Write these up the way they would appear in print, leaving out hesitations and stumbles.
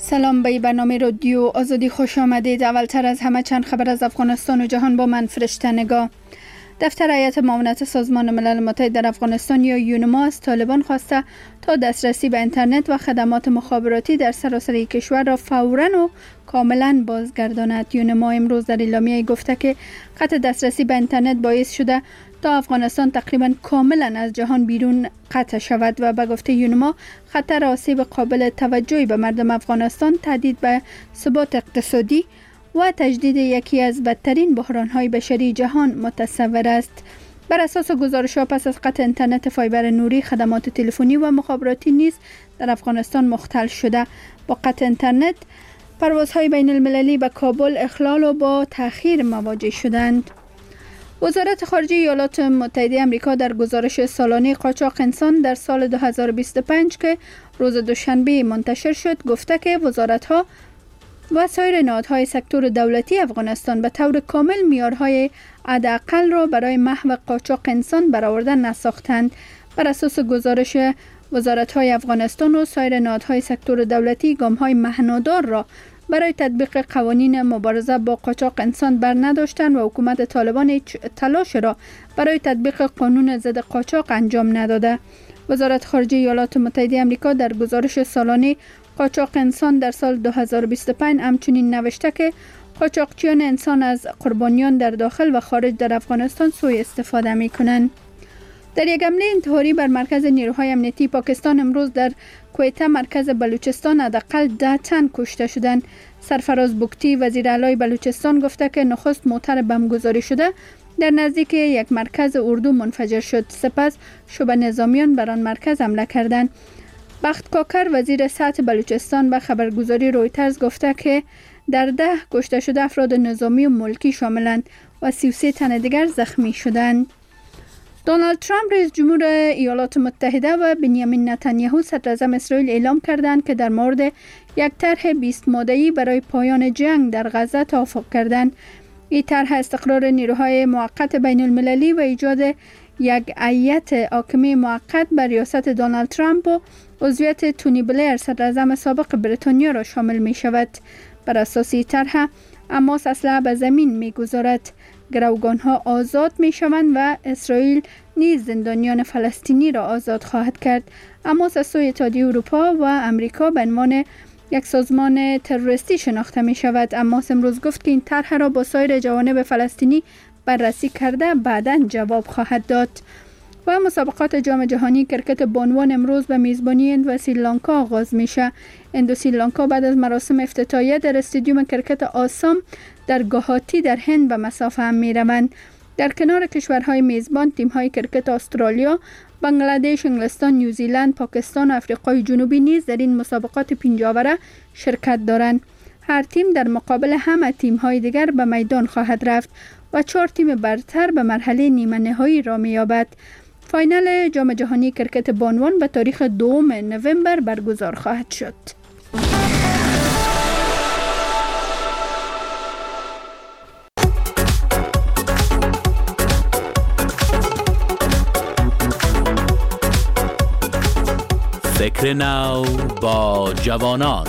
سلام، به برنامه رادیو آزادی خوش آمدید. اولتر از همه چند خبر از افغانستان و جهان با من فرشته نگاه. دفتر هیئت معاونت سازمان ملل متحد در افغانستان یا یونما از طالبان خواسته تا دسترسی به اینترنت و خدمات مخابراتی در سراسر کشور را فوراً و کاملاً بازگرداند. یونما امروز در اعلامیه گفته که قطع دسترسی به اینترنت باعث شده تا افغانستان تقریباً کاملاً از جهان بیرون قطع شود و به گفته یونما خطر آسیب قابل توجهی به مردم افغانستان، تهدید به ثبات اقتصادی و تجدید یکی از بدترین بحران‌های بشری جهان متصور است. بر اساس گزارش‌ها پس از قطع اینترنت فایبر نوری، خدمات تلفنی و مخابراتی نیز در افغانستان مختل شده. با قطع اینترنت پروازهای بین المللی به کابل اخلال و با تأخیر مواجه شدند. وزارت خارجه ایالات متحده آمریکا در گزارش سالانه قاچاق انسان در سال 2025 که روز دوشنبه منتشر شد گفته که وزارت‌ها و سایر نهادهای سکتور دولتی افغانستان به طور کامل معیارهای حداقل را برای محو قاچاق انسان برآورده نساختند. بر اساس گزارش وزارت‌های افغانستان و سایر نهادهای سکتور دولتی گام‌های معنادار را برای تطبیق قوانین مبارزه با قاچاق انسان بر نداشتند و حکومت طالبان هیچ تلاش را برای تطبیق قانون ضد قاچاق انجام نداده. وزارت خارجه ایالات متحده آمریکا در گزارش سالانه قاچاق انسان در سال 2025 همچنین نوشته که قاچاقچیان انسان از قربانیان در داخل و خارج در افغانستان سوء استفاده می‌کنند. در یک حمله انتحاری بر مرکز نیروهای امنیتی پاکستان امروز در کویته مرکز بلوچستان حداقل 10 تن کشته شدند. سرفراز بگتی وزیر اعلی بلوچستان گفته که نخست موتر بمبگذاری شده در نزدیک یک مرکز اردو منفجر شد، سپس شبه نظامیان بر آن مرکز حمله کردند. بخت کاکر وزیر صحت بلوچستان به خبرگزاری رویترز گفته که در 10 کشته شده افراد نظامی و ملکی شاملند و 33 تن دیگر زخمی شدند. دونالد ترامپ رئیس جمهور ایالات متحده و بنیامین نتانیاهو صدر اعظم اسرائیل اعلام کردند که در مورد یک طرح 20 ماده‌ای برای پایان جنگ در غزه توافق کردند. این طرح استقرار نیروهای موقت بین المللی و ایجاد یک هیئت حاکمه موقت بر ریاست دونالد ترامپ و عضویت تونی بلیر صدر اعظم سابق بریتانیا را شامل می شود. بر اساس این طرح حماس اسلحه به زمین می گذارد، گروگانها آزاد می شوند و اسرائیل نیز زندانیان فلسطینی را آزاد خواهد کرد. حماس از سوی اتحادیه اروپا و امریکا به عنوان یک سازمان تروریستی شناخته می شود. حماس امروز گفت که این طرح را با سایر جوانب فلسطینی بررسی کرده بعداً جواب خواهد داد. و مسابقات جام جهانی کرکت بانوان امروز به میزبانی هند و سریلانکا آغاز میشه. هند و سریلانکا بعد از مراسم افتتاحیه در استادیوم کرکت آسام در گوهاتی در هند به مسافه هم میروند. در کنار کشورهای میزبان تیم‌های کرکت استرالیا، بنگلادش، انگلستان، نیوزیلند، پاکستان و آفریقای جنوبی نیز در این مسابقات پنجاوره شرکت دارند. هر تیم در مقابل همه تیم‌های دیگر به میدان خواهد رفت و 4 تیم برتر به مرحله نیمه نهایی را می‌یابد. فاینال جام جهانی کرکت بانوان به تاریخ 2 نوامبر برگزار خواهد شد. فکر نو با جوانان.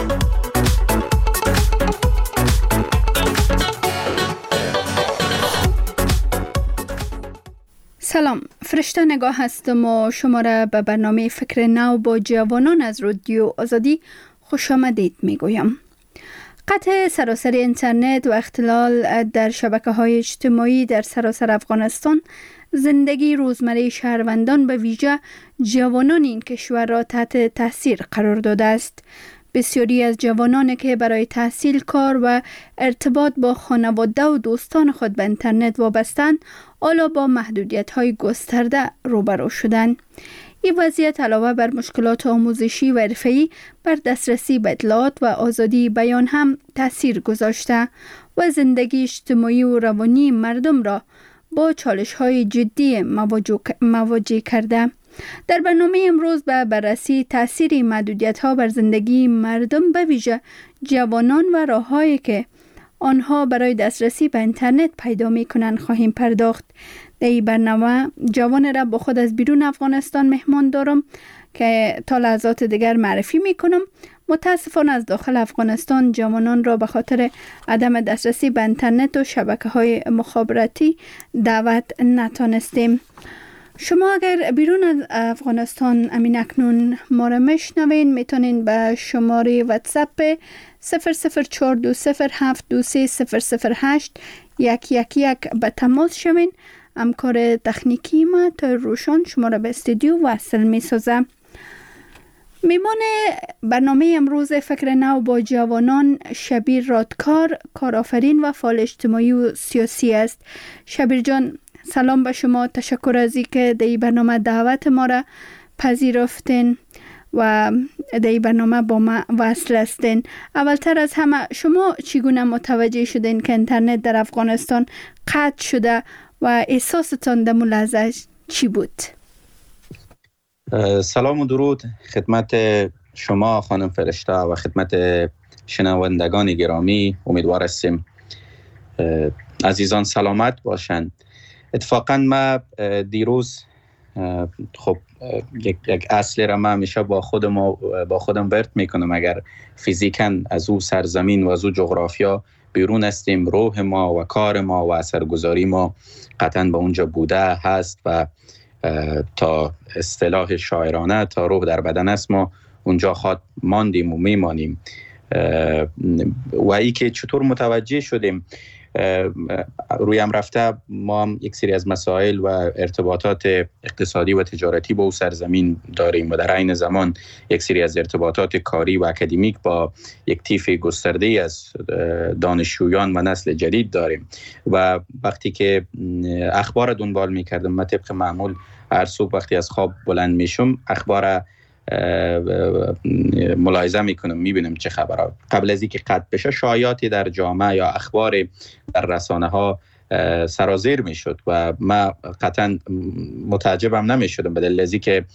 سلام، فرشته نگاه هستم و شما را به برنامه فکر نو با جوانان از رادیو آزادی خوش آمدید میگویم. قطع سراسر اینترنت و اختلال در شبکه‌های اجتماعی در سراسر افغانستان زندگی روزمره شهروندان به ویژه جوانان این کشور را تحت تاثیر قرار داده است. بسیاری از جوانانی که برای تحصیل، کار و ارتباط با خانواده و دوستان خود به اینترنت وابستند، حالا با محدودیت‌های گسترده روبرو شدند. این وضعیت علاوه بر مشکلات آموزشی و حرفه‌ای بر دسترسی به اطلاعات و آزادی بیان هم تأثیر گذاشته و زندگی اجتماعی و روانی مردم را با چالش‌های جدی مواجه کرده. در برنامه امروز به بررسی تأثیر محدودیت‌ها بر زندگی مردم به ویژه جوانان و راه‌هایی که آنها برای دسترسی به اینترنت پیدا می‌کنند خواهیم پرداخت. در این برنامه جوان را با خود از بیرون افغانستان مهمان دارم که تا لحظات دیگر معرفی می‌کنم. متاسفانه از داخل افغانستان جوانان را به خاطر عدم دسترسی به اینترنت و شبکه‌های مخابراتی دعوت نتانستیم. شما اگر بیرون از افغانستان امین اکنون ما را میشنوین، میتونین به شماره واتساپ 00420723008 111 به تماس شوین. همکار تکنیکی ما تا روشان شما را به استودیو وصل میسازم. میمان برنامه امروز فکر نو با جوانان شبیر رادکار، کارآفرین و فعال اجتماعی و سیاسی است. شبیر جان، سلام به شما. تشکر از اینکه در این برنامه دعوت ما را پذیرفتین و در این برنامه با ما وصل هستین. اولتر از همه شما چگونه متوجه شدین که اینترنت در افغانستان قطع شده و احساستان در اون لحظه چی بود؟ سلام و درود خدمت شما خانم فرشته و خدمت شنوندگان گرامی. امیدوار هستیم عزیزان سلامت باشند. اتفاقا ما دیروز خب یک اصلی را من همیشه با خودم برد میکنم. اگر فیزیکاً از او سرزمین و از او جغرافیا بیرون هستیم، روح ما و کار ما و اثرگذاری ما قطعاً به اونجا بوده هست و تا اصطلاح شاعرانه تا روح در بدن است ما اونجا خود ماندیم و میمانیم. و ای که چطور متوجه شدیم روی هم رفته ما هم یک سری از مسائل و ارتباطات اقتصادی و تجارتی با او سرزمین داریم و در عین زمان یک سری از ارتباطات کاری و اکادمیک با یک طیف گسترده از دانشجویان و نسل جدید داریم. و وقتی که اخبار دنبال می‌کردم، من طبق معمول هر صبح وقتی از خواب بلند میشم اخبار ملاحظه میکنم، میبینم چه خبرها. قبل از اینکه قطع بشه شایعاتی در جامعه یا اخبار در رسانه ها سرازیر میشد و من قطعا متعجبم نمیشدم به دلیل از اینکه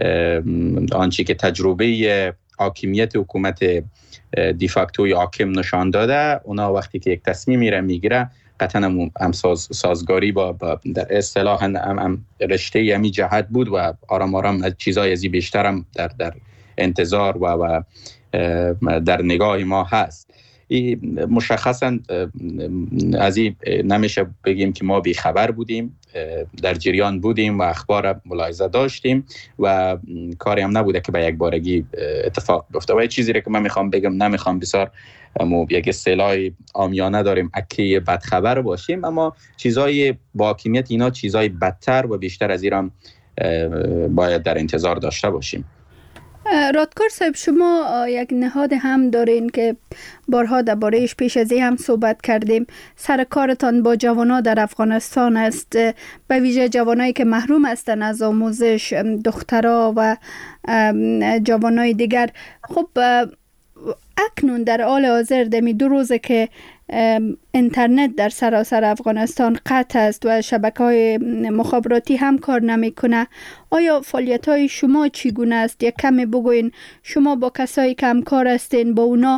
آنچه که تجربه حاکمیت حکومت دیفاکتوی حاکم نشان داده، اونا وقتی که یک تصمیمی را میگیره قطعا هم سازگاری با در اصطلاح هم رشته همی جهت بود و آرام آرام چیزای ازی بیشتر هم در انتظار و در نگاه ما هست. مشخصا از این نمیشه بگیم که ما بیخبر بودیم، در جریان بودیم و اخبار ملاحظه داشتیم و کاری هم نبوده که به یک بارگی اتفاق بیفته. و چیزی را که من میخوام بگم، نمیخوام بسیار یک اصطلاح عامیانه داریم اکی بدخبر باشیم، اما چیزای با حاکمیت اینا چیزای بدتر و بیشتر از ایران باید در انتظار داشته باشیم. رادکار صاحب، شما یک نهاد هم دارین که بارها درباره‌اش پیش از این هم صحبت کردیم. سر کارتان با جوانان در افغانستان است، به ویژه جوانایی که محروم هستند از آموزش، دخترها و جوانای دیگر. خب اکنون در حال حاضر دمی 2 روزه که اینترنت در سراسر افغانستان قطع است و شبکه‌های مخابراتی هم کار نمی‌کنه. آیا فعالیت‌های شما چگونه است؟ یک کمی بگوین. شما با کسایی که همکار هستین با اونا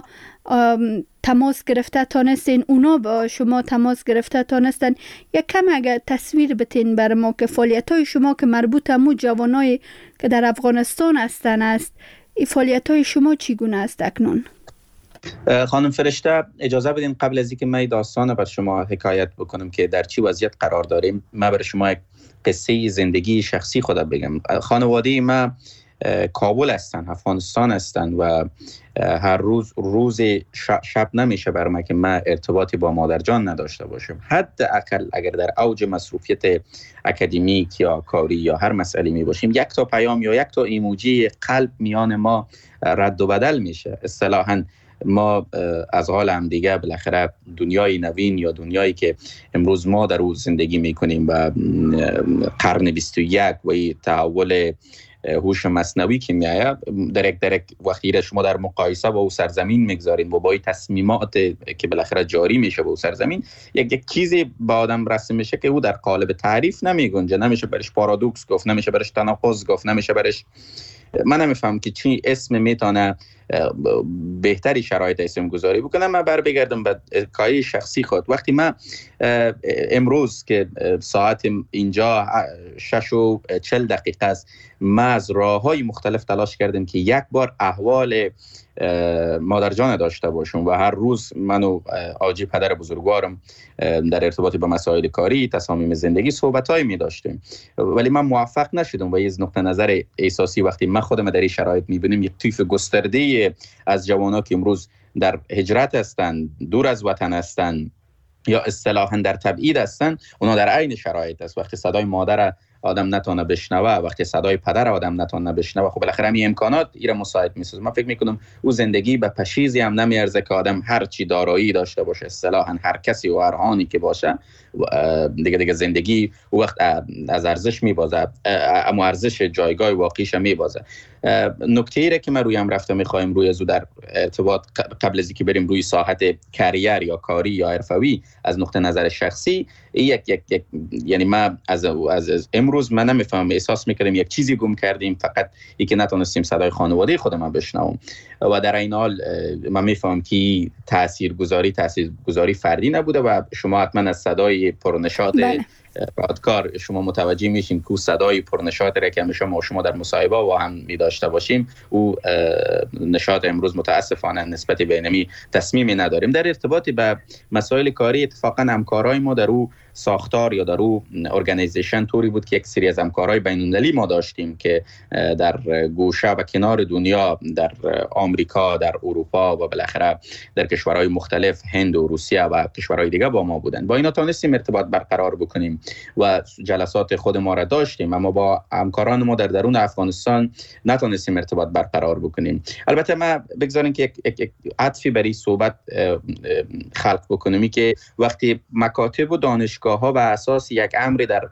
تماس گرفته تانستین، اونا با شما تماس گرفته تانستن؟ یک کم اگر تصویر بتین بر ما که فعالیت‌های شما که مربوط همون جوانایی که در افغانستان هستن است، این فعالیت‌های شما چگونه است اکنون؟ خانم فرشته، اجازه بدین قبل از اینکه من داستان بر شما حکایت بکنم که در چی وضعیت قرار داریم، من برای شما یک قصه زندگی شخصی خودم بگم. خانواده من کابل هستن، افغانستان هستن و هر روز شب نمیشه برای من که من ارتباطی با مادر جان نداشته باشم. حداقل اگر در اوج مصروفیت اکادمیک یا کاری یا هر مسئله می باشیم، یک تا پیام یا یک تا ایموجی قلب میان ما رد و بدل میشه. اصطلاحاً ما از حال هم دیگه بالاخره دنیای نوین یا دنیایی که امروز ما در اون زندگی میکنیم و قرن 21 و تحول هوش مصنوعی که میآید، در وقتی را شما در مقایسه با او سرزمین میگذارین و با این تصمیمات که بالاخره جاری میشه با او سرزمین، یک چیزی با آدم رسم میشه که او در قالب تعریف نمیگنجه. نمیشه برش پارادوکس گفت، نمیشه برش تناقض گفت، نمیشه برش، من نمیفهم که چی اسم میتونه بهتری شرایط اسم گذاری بکنم. من بر بگردم به کاری شخصی خود. وقتی من امروز که ساعت اینجا 6:40 است، من از راه‌های مختلف تلاش کردم که یک بار احوال مادر جان داشته باشم و هر روز من و آجی پدر بزرگوارم در ارتباط با مسائل کاری، تصامیم زندگی صحبتایی می داشتیم، ولی من موفق نشدم و از نقطه نظر احساسی وقتی من خودم در این شرایط می بینم یک طیف گسترده از جوانان که امروز در هجرت هستند، دور از وطن هستند یا اصطلاحاً در تبعید هستند، اونا در عین شرایط است. وقتی صدای مادر آدم نتونه بشنوه، وقتی صدای پدر آدم نتونه بشنوه، خب بالاخره همین امکانات ایره مساعد میسازه. من فکر میکنم او زندگی به پشیزی هم نمیارزه که آدم هر چی دارایی داشته باشه، اصطلاحاً هر کسی و هر آنی که باشه، دیگه زندگی او وقت از ارزش میبازه، اما ارزش جایگاه واقعیش میبازه. نکته ایره که من رویم رفته میخوایم روی زو در ارتباط قبل از اینکه بریم روی ساحت کریر یا کاری یا حرفوی از نقطه نظر شخصی، یک یعنی من از امروز من نمیفهمم، احساس میکردم یک چیزی گم کردیم، فقط اینکه نتونستیم صدای خانواده خودم بشنوم و در این حال من میفهمم که تاثیرگذاری فردی نبوده و شما حتما از صدای پرنشاط رادکار شما متوجه میشین که صدای پرنشاط را که همیشه ما شما در مصاحبه و هم می داشته باشیم، او نشاط امروز متاسفانه نسبت به اینمی تصمیمی نداریم. در ارتباط به مسائل کاری اتفاقا همکارای ما در او ساختار یا در او ارگانیزیشن طوری بود که یک سری از همکارای بین‌المللی ما داشتیم که در گوشه و کنار دنیا، در آمریکا، در اروپا و بالاخره در کشورهای مختلف، هند و روسیه و کشورهای دیگه با ما بودن. با اینا تونستیم ارتباط برقرار بکنیم و جلسات خود ما را داشتیم، اما با همکاران ما در درون افغانستان نتونستیم ارتباط برقرار بکنیم. البته ما بگذاریم که یک عطفی برای صحبت خلق بکنیم که وقتی مکاتب و دانشگاه‌ها به اساس یک امر در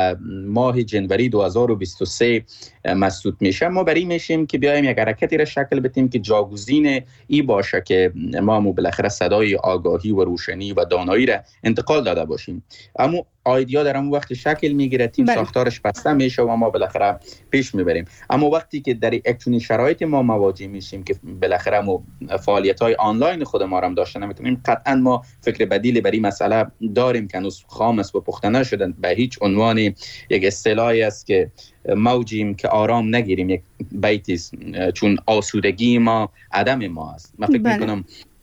ماه جنوری 2023 مسدود میشه، ما برای میشیم که بیایم یک حرکتی را شکل بدیم که جاگزین ای باشه که ما بالاخره صدای آگاهی و روشنی و دانایی را انتقال داده باشیم. اما ایده در اون وقت شکل میگیره، تیم ساختارش بسته میشه و ما بالاخره پیش میبریم. اما وقتی که در یک چنین شرایط ما مواجه میشیم که بالاخره ما فعالیت‌های آنلاین خود ما هم داشته نمیتونیم، قطعا ما فکر بدیلی برای مسئله داریم که هنوز خام است و پخته نشدن. به هیچ عنوان یک اصطلاحی است که موجیم که آرام نگیریم، یک بیتی است، چون آسودگی ما عدم ما است. من فکر میکنم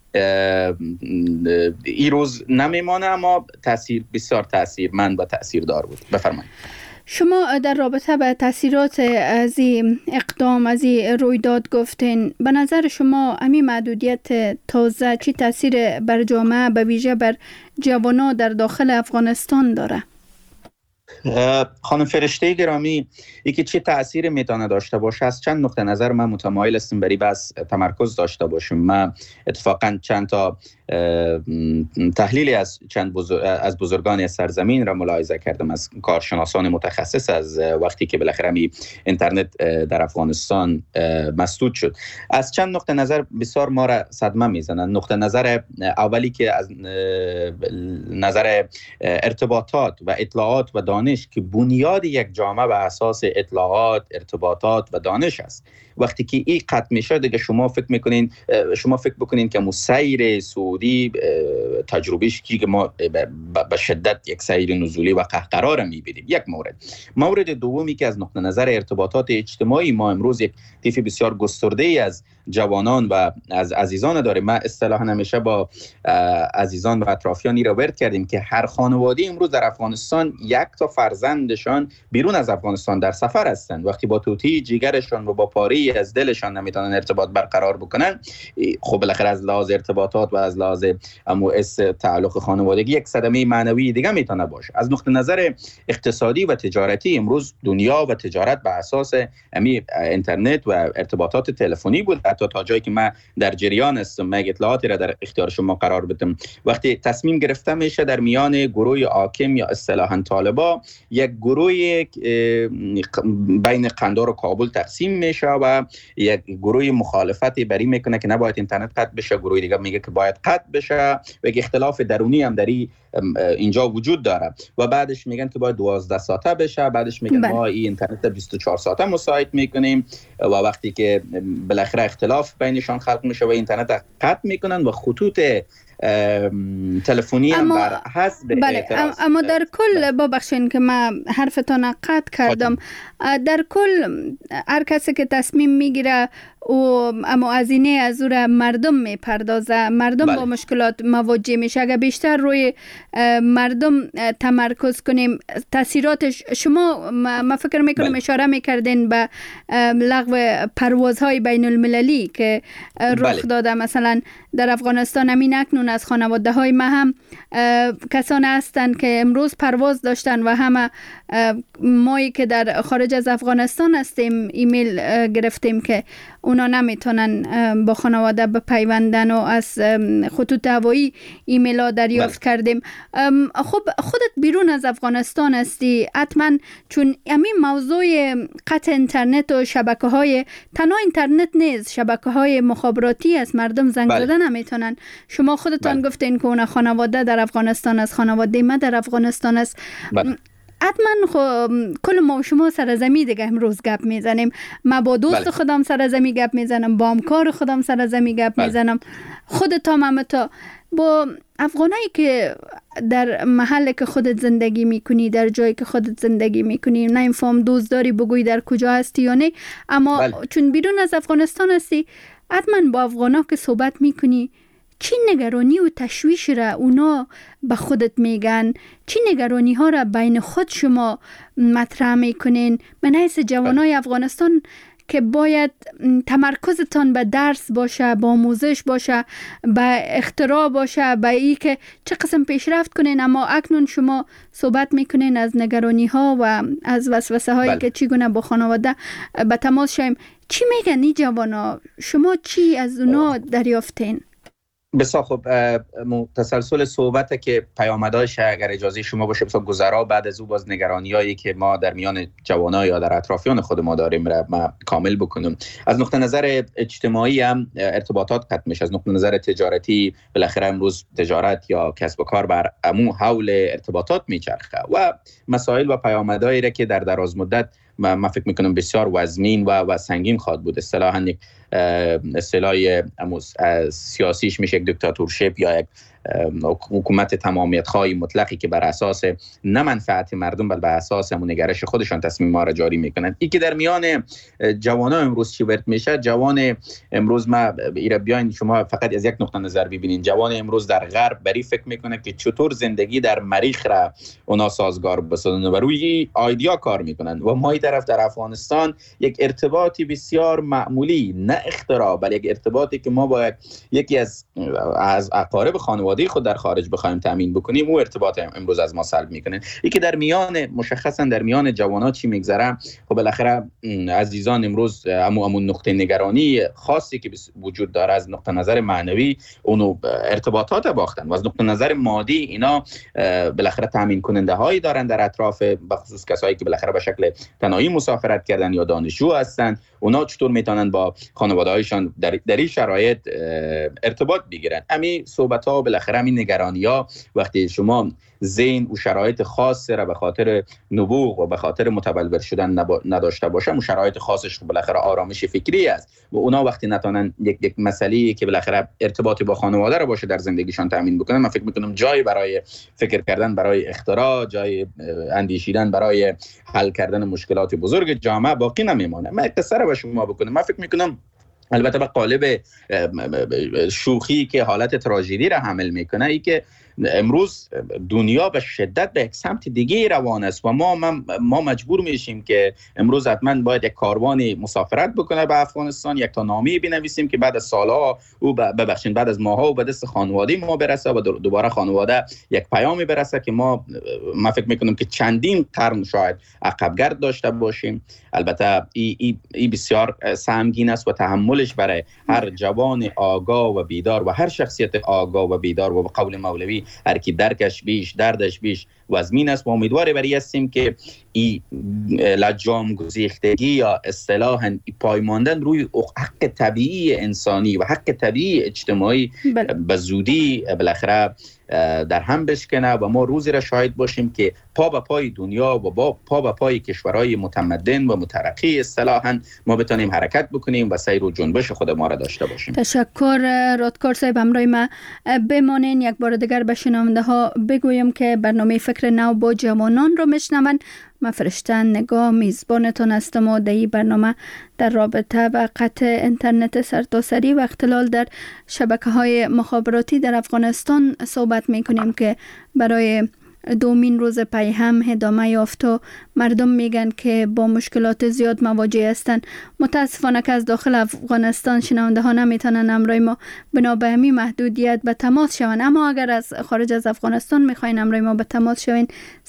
این روز نمیمانه، اما بسیار تاثیرمند و تاثیردار بود. بفرمایید. شما در رابطه به تاثیرات از این اقدام، از این رویداد گفتین. به نظر شما همین محدودیت تازه چی تاثیر بر جامعه، به ویژه بر جوانان در داخل افغانستان داره؟ خانم فرشته گرامی، یکی چه تأثیر میتونه داشته باشه از چند نقطه نظر من متمایل هستم برای بس تمرکز داشته باشم. من اتفاقا چند تا تحلیلی از از بزرگان سرزمین را ملاحظه کردم، از کارشناسان متخصص، از وقتی که بالاخره اینترنت در افغانستان مسدود شد. از چند نقطه نظر بسیار ما را صدمه میزنن. نقطه نظر اولی که از نظر ارتباطات و اطلاعات و دانش که بنیاد یک جامعه به اساس اطلاعات، ارتباطات و دانش است، وقتی که این قطع میشه دیگه شما فکر بکنین که سیر سعودی تجربهش که ما به شدت یک سیر نزولی و قهقرار میبینیم. یک مورد دومی که از نقطه نظر ارتباطات اجتماعی ما امروز یک طیف بسیار گسترده از جوانان و از عزیزان داریم. ما اصطلاحاً همیشه با عزیزان و اطرافیانی را ورد کردیم که هر خانواده امروز در افغانستان یک تا فرزندشان بیرون از افغانستان در سفر هستند. وقتی با توتی جیگرشان و با پاری از دلشان نمیتونن ارتباط برقرار بکنن، خب بالاخره از لحاظ ارتباطات و از لحاظ تعلق خانوادگی یک صدمه معنوی دیگه میتونه باشه. از نقطه نظر اقتصادی و تجارتی امروز دنیا و تجارت به اساس اینترنت و ارتباطات تلفنی بود. حتی تا جایی که من در جریان هستم، من اطلاعاتی را در اختیار شما قرار بدم، وقتی تصمیم گرفته میشه در میان گروه حاکم یا اصطلاحاً طالبا یک گروه بین قندار و کابل تقسیم میشه و یک گروه مخالفتی بری میکنه که نباید اینترنت قطع بشه، گروه دیگه میگه که باید قطع بشه و یک اختلاف درونی هم در این اینجا وجود داره و بعدش میگن که باید 12 ساعته بشه، بعدش میگن ما این اینترنت 24 ساعته مساعد میکنیم و وقتی که بالاخره اختلاف بینشان خلق میشه و اینترنت قطع میکنن و خطوط تلفنی هم بر حسب اعتراض. اما در کل ببخشید که من حرفتان قطع کردم، در کل هر کسی که تصمیم میگیره و اما هزینه از او را مردم میپردازه، مردم با مشکلات مواجه میشه. اگر بیشتر روی مردم تمرکز کنیم تاثیراتش، شما ما فکر میکنم اشاره میکردین به لغو پروازهای بین المللی که رخ داده. مثلا در افغانستان همین اکنون از خانواده های ما هم کسان هستند که امروز پرواز داشتن و همه مایی که در خارج از افغانستان هستیم ایمیل گرفتیم که اونا نمیتونن با خانواده بپیوندن و از خطوط هوایی ایمیل ها دریافت کردیم. خب خودت بیرون از افغانستان هستی حتما، چون همین موضوع قطع اینترنت و شبکه های تنها اینترنت نیست، شبکه های مخابراتی است، مردم زنگ زدن نمیتونن. شما خودتان گفتین که اون خانواده در افغانستان است، خانواده ما در افغانستان است. حتما کل ما و شما سرزمی دیگه امروز گپ میزنیم. ما با دوست خودم سرزمی گپ میزنم، با همکار خودم سرزمی گپ میزنم، خودت هم تا با افغانایی که در محل که خودت زندگی میکنی، در جایی که خودت زندگی میکنی، نه اینفهم دوست داری بگوی در کجا هستی یا نه، اما چون بیرون از افغانستان هستی حتما با افغانا که صحبت میکنی چی نگرانی و تشویش را اونا به خودت میگن، چی نگرانی ها را بین خود شما مطرح میکنین؟ من حیث جوانای افغانستان که باید تمرکزتان به درس باشه، به آموزش باشه، به اختراع باشه، به ای که چه قسم پیشرفت کنین، اما اکنون شما صحبت میکنین از نگرانی ها و از وسوسه هایی که چگونه با خانواده به تماس شویم. چی میگن این جوانا؟ شما چی از اونا دریافتین؟ بسیار خوب، تسلسل صحبت که پیامدهاش اگر اجازه شما باشه بسیار گذرا، بعد از او باز نگرانیایی که ما در میان جوانان یا در اطرافیان خود ما داریم را ما کامل بکنم. از نقطه نظر اجتماعی هم ارتباطات قطع میشه، از نقطه نظر تجارتی بالاخره امروز تجارت یا کسب و کار بر عمو حول ارتباطات میچرخه و مسائل و پیامدهایی را که در دراز مدت من فکر میکنم بسیار وزمین و سنگین خواهد بود. اصطلاحاً یک اصطلاح سیاسیش میشه یک دیکتاتورشیپ یا یک حکومت تمامیت خواهی مطلقی که بر اساس نه منفعت مردم بل بر اساس همون نگرش خودشان تصمیم ها را جاری میکنند. این که در میان جوانان امروز چی ورد میشه، جوان امروز ما ایرا بیاین شما فقط از یک نقطه نظر ببینین، جوان امروز در غرب بری فکر میکنه که چطور زندگی در مریخ را اونا سازگار بسازن و روی ایدیا کار میکنن و ما این طرف در افغانستان یک ارتباطی بسیار معمولی، نه اختراع، بل یک ارتباطی که ما باید یکی از اقارب خانواده خود در خارج بخوایم تامین بکنیم، او ارتباط امروز از ما سلب میکنه. این که در میان مشخصا در میان جوانان چی میگذره، خب بالاخره عزیزان امروز همون نقطه نگرانی خاصی که وجود داره از نقطه نظر معنوی اونو ارتباطات باختن و از نقطه نظر مادی اینا بالاخره تامین کننده هایی دارن در اطراف، به خصوص کسایی که بالاخره به شکل تنهایی مسافرت کردن یا دانشجو هستن، اونا چطور میتونن با خانواده هایشان در این شرایط ارتباط بگیرن. همین صحبت ها بالاخره همین نگرانی ها وقتی شما ذهن و شرایط خاص را به خاطر نبوغ و به خاطر متبلور شدن نداشته باشه، اون شرایط خاصش بالاخره آرامش فکری است و اونا وقتی نتونن یک مسئله که بالاخره ارتباطی با خانواده را باشه در زندگیشان تامین بکنن، من فکر میکنم جای برای فکر کردن، برای اختراع، جای اندیشیدن برای حل کردن مشکلات بزرگ جامعه باقی نمیمونه. من اختصار به شما بکنم، من فکر میکنم البته به قالب شوخی که حالت تراژدی را حمل میکنه، ای که امروز دنیا به شدت به یک سمت دیگه روان است و ما مجبور میشیم که امروز حتما باید یک کاروانی مسافرت بکنه به افغانستان، یک تا نامه بنویسیم که بعد از سالها او بعد از ماها و به دست خانواده ما برسه و دوباره خانواده یک پیامی برسه که ما فکر میکنم که چندین قرن شاید عقبگرد داشته باشیم. البته ای بسیار سهمگین است و تحملش برای هر جوان آگاه و بیدار و هر شخصیت آگاه و بیدار و به قول مولوی هر کی درکش بیش دردش بیش وزمین است و امیدوار بری هستیم که این لجام گسیختگی یا اصطلاحاً پایماندن روی حق طبیعی انسانی و حق طبیعی اجتماعی به زودی بالاخره در هم بشکنه و ما روزی را شاهد باشیم که پا به پای دنیا و پا به پای کشورهای متمدن و مترقی اصطلاحاً ما بتونیم حرکت بکنیم و سیر و جنبش خود ما را داشته باشیم. تشکر رادکار صاحب، همراه ما بمانین. یک بار دیگر به شنونده ها بگویم که برنامه فکر نو با جوانان رو میشنون. من فرشته نگاه میزبانتان هستم و در این برنامه در رابطه و قطع اینترنت سرتاسری و اختلال در شبکه‌های مخابراتی در افغانستان صحبت میکنیم که برای دومین روز پی هم ادامه یافت و مردم میگن که با مشکلات زیاد مواجه هستند. متاسفانه که از داخل افغانستان شنونده ها نمیتونن همراه ما بنا به همین محدودیت به تماس شوند، اما اگر از خارج از افغانستان میخواین همراه ما به تماس شوین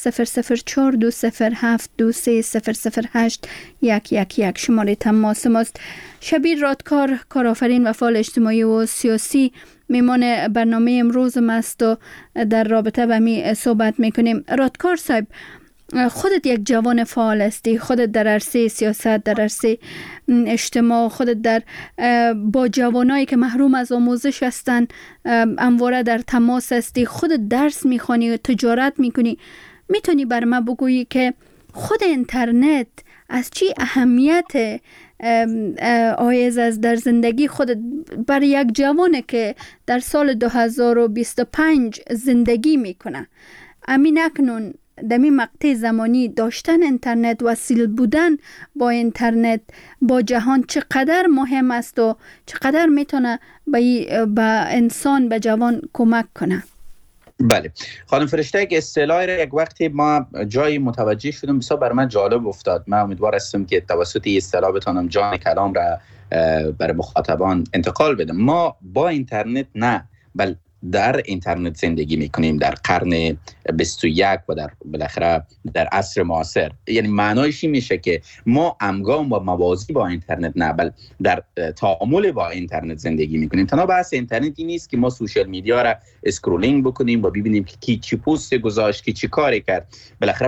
004-207-2008-111 شماره تماس ماست. شبیر رادکار، کارآفرین و فعال اجتماعی و سیاسی، میمان برنامه امروز است و در رابطه با می صحبت میکنیم. رادکار صاحب، خودت یک جوان فعال هستی، خودت در عرصه سیاست، در عرصه اجتماع، خودت در با جوانایی که محروم از آموزش هستن همواره در تماس هستی، خودت درس میخوانی و تجارت میکنی. میتونی بر ما بگویی که خود اینترنت از چی اهمیت آیز از در زندگی خودت بر یک جوانه که در سال 2025 زندگی میکنه؟ امین اکنون دمی مقطع زمانی داشتن اینترنت، وصل بودن با اینترنت با جهان چقدر مهم است و چقدر میتونه به انسان، به جوان کمک کنه؟ بله خانم فرشته، یک اصطلاحی را یک وقتی ما جایی متوجه شدم بسیار بر من جالب افتاد. من امیدوار هستم که توسط این اصطلاح بتونم جان کلام را برای مخاطبان انتقال بدم. ما با اینترنت نه، بل در اینترنت زندگی میکنیم در قرن 21 و در بالاخره در عصر معاصر. یعنی معنایش این میشه که ما همگام و موازی با اینترنت نه، بل در تعامل با اینترنت زندگی میکنیم. تنها بحث اینترنت این نیست که ما سوشال میدیا را اسکرولینگ بکنیم و ببینیم که کی چی پست گذاشت، کی چی کاری کرد. بالاخره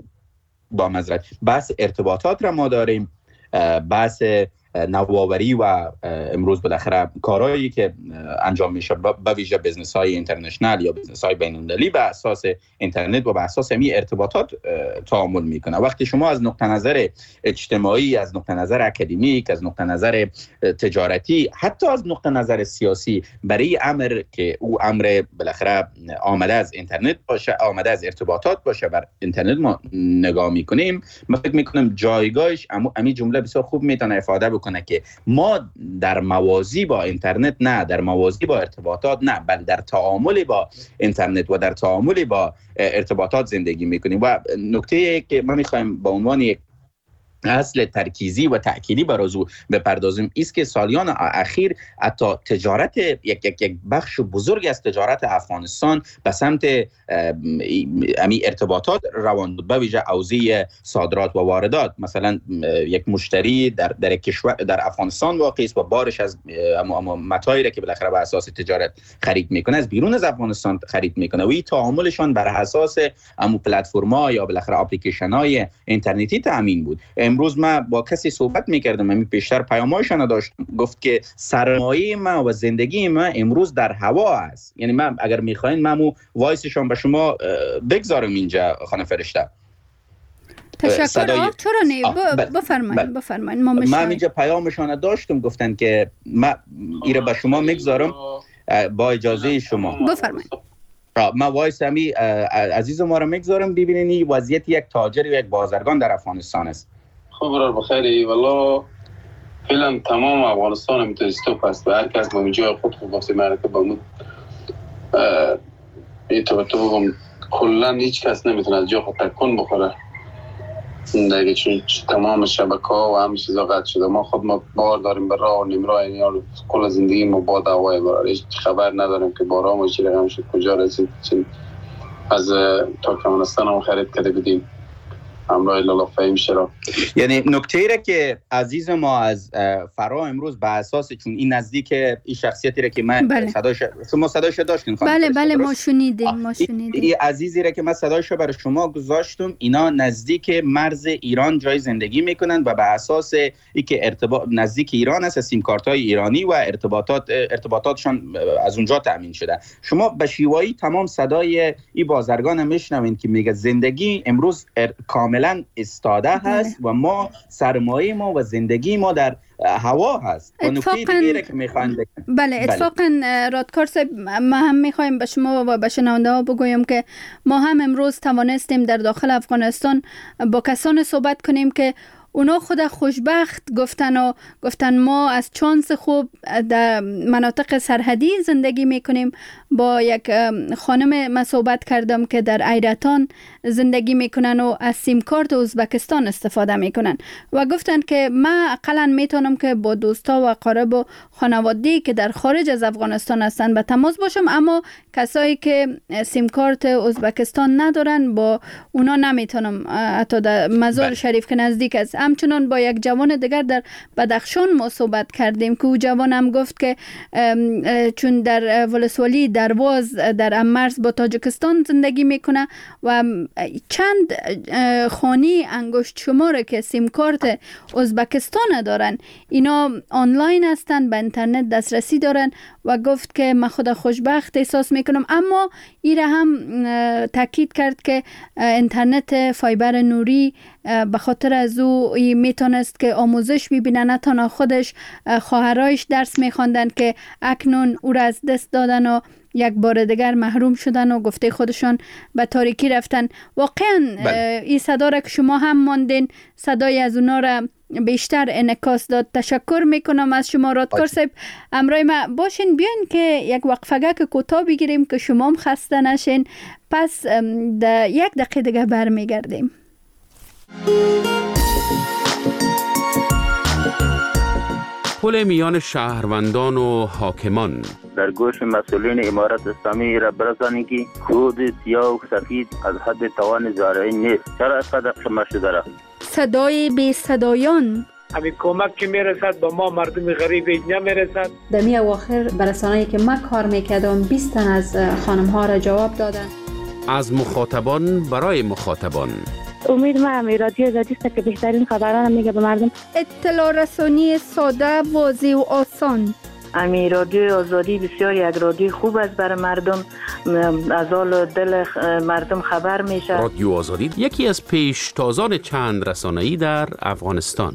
بحث ارتباطات را ما داریم، بحث نوآوری و امروز بالاخره کارهایی که انجام میشه به ویژه بزنس های اینترنشنال یا بزنس های بین‌المللی به اساس اینترنت و به اساس همین ارتباطات تعامل میکنه. وقتی شما از نقطه نظر اجتماعی، از نقطه نظر اکادمیک، از نقطه نظر تجارتی، حتی از نقطه نظر سیاسی برای امر که او امر بالاخره آمده از اینترنت باشه، آمده از ارتباطات باشه، بر اینترنت ما نگاه میکنیم، من فکر میکنم جایگاهش همین جمله بسیار خوب میتونه افاده کنه که ما در موازی با اینترنت نه، در موازی با ارتباطات نه، بل در تعامل با اینترنت و در تعامل با ارتباطات زندگی میکنیم. و نکته که ما میخوایم با عنوان یک اصل ترکیزی و تأکیدی برازو بپردازیم است که سالیان اخیر حتی تجارت یک بخش بزرگ از تجارت افغانستان به سمت ارتباطات روان بود، به ویژه حوزه صادرات و واردات. مثلا یک مشتری در کشور در افغانستان واقع است و بارش از متاعی که بالاخره به اساس تجارت خرید میکنه از بیرون از افغانستان خرید میکنه و این تعاملشان بر اساس پلتفرم‌ها یا بالاخره اپلیکیشن‌های اینترنتی تامین بود. امروز ما با کسی صحبت میکردم، من پیشتر پیامایشان داشت، گفت که سرمایه ما و زندگی ما امروز در هوا است. یعنی من اگر میخواین من وایسشون به شما بگذارم اینجا خانم فرشته. تشکر. چرا نه؟ بفرمایید. من اینجا پیامشان داشتم، گفتن که من ایره به شما میگذارم با اجازه شما. بفرمایید. ما وایس همی عزیز ما رو میگذارم ببینین این وضعیت یک تاجر و یک بازرگان در افغانستان است. خب برای بخیری والله فعلا تمام افغانستان میتونه استوپ است و هر کس به جای خود واسه معرکه بمود تو بگم کلا هیچ کس نمیتونه از جای خود تکون بخوره دیگه، چون تمام شبکه‌ها و همه چیزا قطع شده. ما خود ما بار داریم به راه و نیمراه، یعنی کل زندگی ما با هوای برای هیچ خبر نداریم که بارا ما چی رقم شد کجا رسید. از ترکمنستان هم خرید کرده بودیم، همراه لالا فهیم شرا. یعنی نکته ای را که عزیز ما از فرا امروز به اساس چون این نزدیک این شخصیتی را که من شما صدایش داشتین بله ما شنیدیم این عزیزی را که من صدایش برای شما گذاشتم، اینا نزدیک مرز ایران جای زندگی میکنن و به اساس اینکه ارتباط نزدیک ایران است، سیم کارت های ایرانی و ارتباطاتشان از اونجا تامین شده. شما به شیوایی تمام صدای این بازرگان میشنوین که میگه زندگی امروز کاملا استاده هست و ما سرمایه ما و زندگی ما در هوا هست. بله اتفاقا رادکار صاحب، ما هم میخوایم به شما و به شنونده ها بگویم که ما هم امروز توانستیم در داخل افغانستان با کسان صحبت کنیم که اونا خود خوشبخت گفتن ما از چانس خوب در مناطق سرحدی زندگی میکنیم. با یک خانم من صحبت کردم که در ایرتان زندگی میکنن و از سیم کارت ازبکستان استفاده میکنن و گفتن که من اقلا میتونم که با دوستا و اقارب و خانواده‌ای که در خارج از افغانستان هستن به تماس باشم، اما کسایی که سیم کارت ازبکستان ندارن با اونا نمیتونم. حتی در مزار شریف که نزدیک است. همچنان با یک جوان دیگر در بدخشان ما صحبت کردیم که او جوان هم گفت که چون در ولسوالی درواز در مرز با تاجیکستان زندگی میکنه و چند خانی انگشت شماره که سیم کارت ازبکستان دارن اینا آنلاین هستن، به اینترنت دسترسی دارن و گفت که من خود خوشبخت احساس میکنم. اما ایره هم تاکید کرد که اینترنت فایبر نوری به خاطر از او میتونست که آموزش ببینن، نه تنها خودش خواهرایش درس میخواندن که اکنون او را از دست دادن و یک بار دیگر محروم شدن و گفته خودشان به تاریکی رفتن. واقعا این صدا را که شما هم ماندین، صدای از اونا را بیشتر انعکاس داد. تشکر میکنم از شما رادکار صاحب. امروز ما باشین بیاین که یک وقفه که کوتاه بگیریم که شما هم خسته نشین، پس یک دقیقه دیگه برمیگردیم. پل میان شهروندان و حاکمان. در گوش مسئولین امارت اسلامی را برسانید که خود سیاه و سفید از حد توان زارعی نیست. چرا اینقدر خمه شده را؟ صدای بی صدایان. همین کمک که میرسد به ما مردم غریب نمیرسد. در می اواخر برسانه‌ای که من کار میکردم 20 تن از خانم ها را جواب دادن. از مخاطبان برای مخاطبان. امید ما همی رادیو آزادی است که بهترین خبران میگه به مردم. اطلاع رسانی ساده، واضح و آسان. امی رادیو آزادی بسیار یک رادیو خوب است برای مردم، از حال دل مردم خبر میشه. رادیو آزادی یکی از پیشتازان چند رسانه‌ای در افغانستان.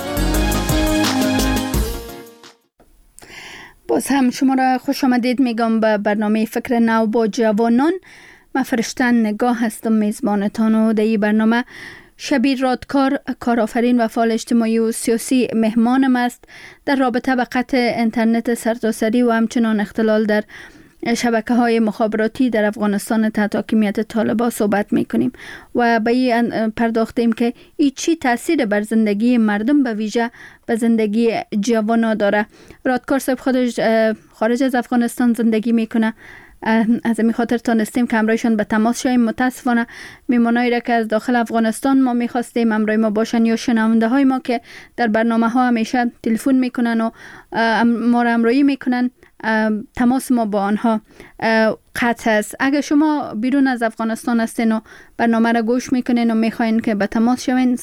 باز هم شما را خوش آمدید میگم به برنامه فکر نو با جوانان. من فرشتن نگاه هستم میزبانتان و در این برنامه شبیر رادکار، کارآفرین و فعال اجتماعی و سیاسی مهمانم است. در رابطه به قطع اینترنت سرتاسری و همچنان اختلال در شبکه‌های مخابراتی در افغانستان تحت حاکمیت طالبان صحبت می‌کنیم و به این پرداختیم که این چی تاثیر بر زندگی مردم به ویژه به زندگی جوانا داره. رادکار صاحب خودش خارج از افغانستان زندگی میکنه. از این خاطر تانستیم که همراهشان به تماس شویم. متاسفانه میمانایی را که از داخل افغانستان ما میخواستیم همراه ما باشن یا شنونده های ما که در برنامه ها همیشه تلفن میکنن و ما را همراهی میکنن، تماس ما با آنها قطع است. اگر شما بیرون از افغانستان هستین و برنامه را گوش میکنین و میخواین که به تماس شوین،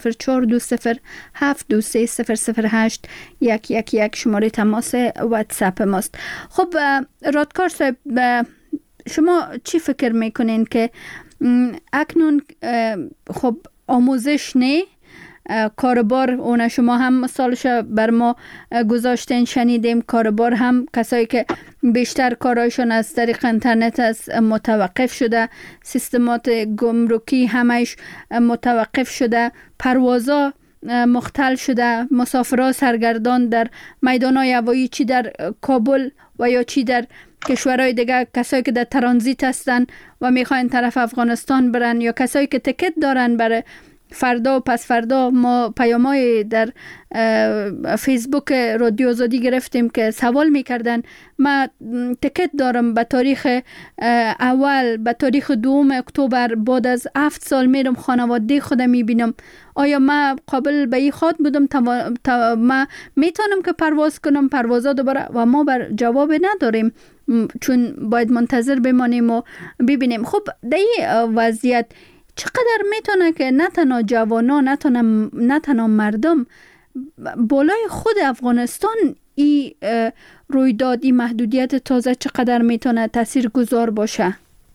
00420700811 شماره تماس واتساپ ماست. خب رادکار صاحب، شما چی فکر میکنین که اکنون خب آموزش نه، کاربار اون شما هم مثالش بر ما گذاشتین شنیدیم، کاربار هم کسایی که بیشتر کارایشون از طریق اینترنت است متوقف شده، سیستمات گمرکی همش متوقف شده، پروازا مختل شده، مسافرها سرگردان در میدان‌های هوایی چی در کابل و یا چی در کشورهای دیگه، کسایی که در ترانزیت هستن و میخواین طرف افغانستان برن یا کسایی که تکت دارن برای فردا و پس فردا ما پیامای در فیسبوک رادیو آزادی گرفتیم که سوال میکردن ما تکت دارم به تاریخ اول، به تاریخ 2 اکتبر بعد از 7 سال میرم خانواده خودم میبینم، آیا ما قابل به این خاط بودم ما میتونم که پرواز کنم پروازا دوباره؟ و ما بر جواب نداریم چون باید منتظر بمانیم و ببینیم. خب در این وضعیت چقدر میتونه که نه تنها جوانان نه تنها مردم بالای خود افغانستان این رویداد، این محدودیت تازه چقدر میتونه تأثیر گذار باشه؟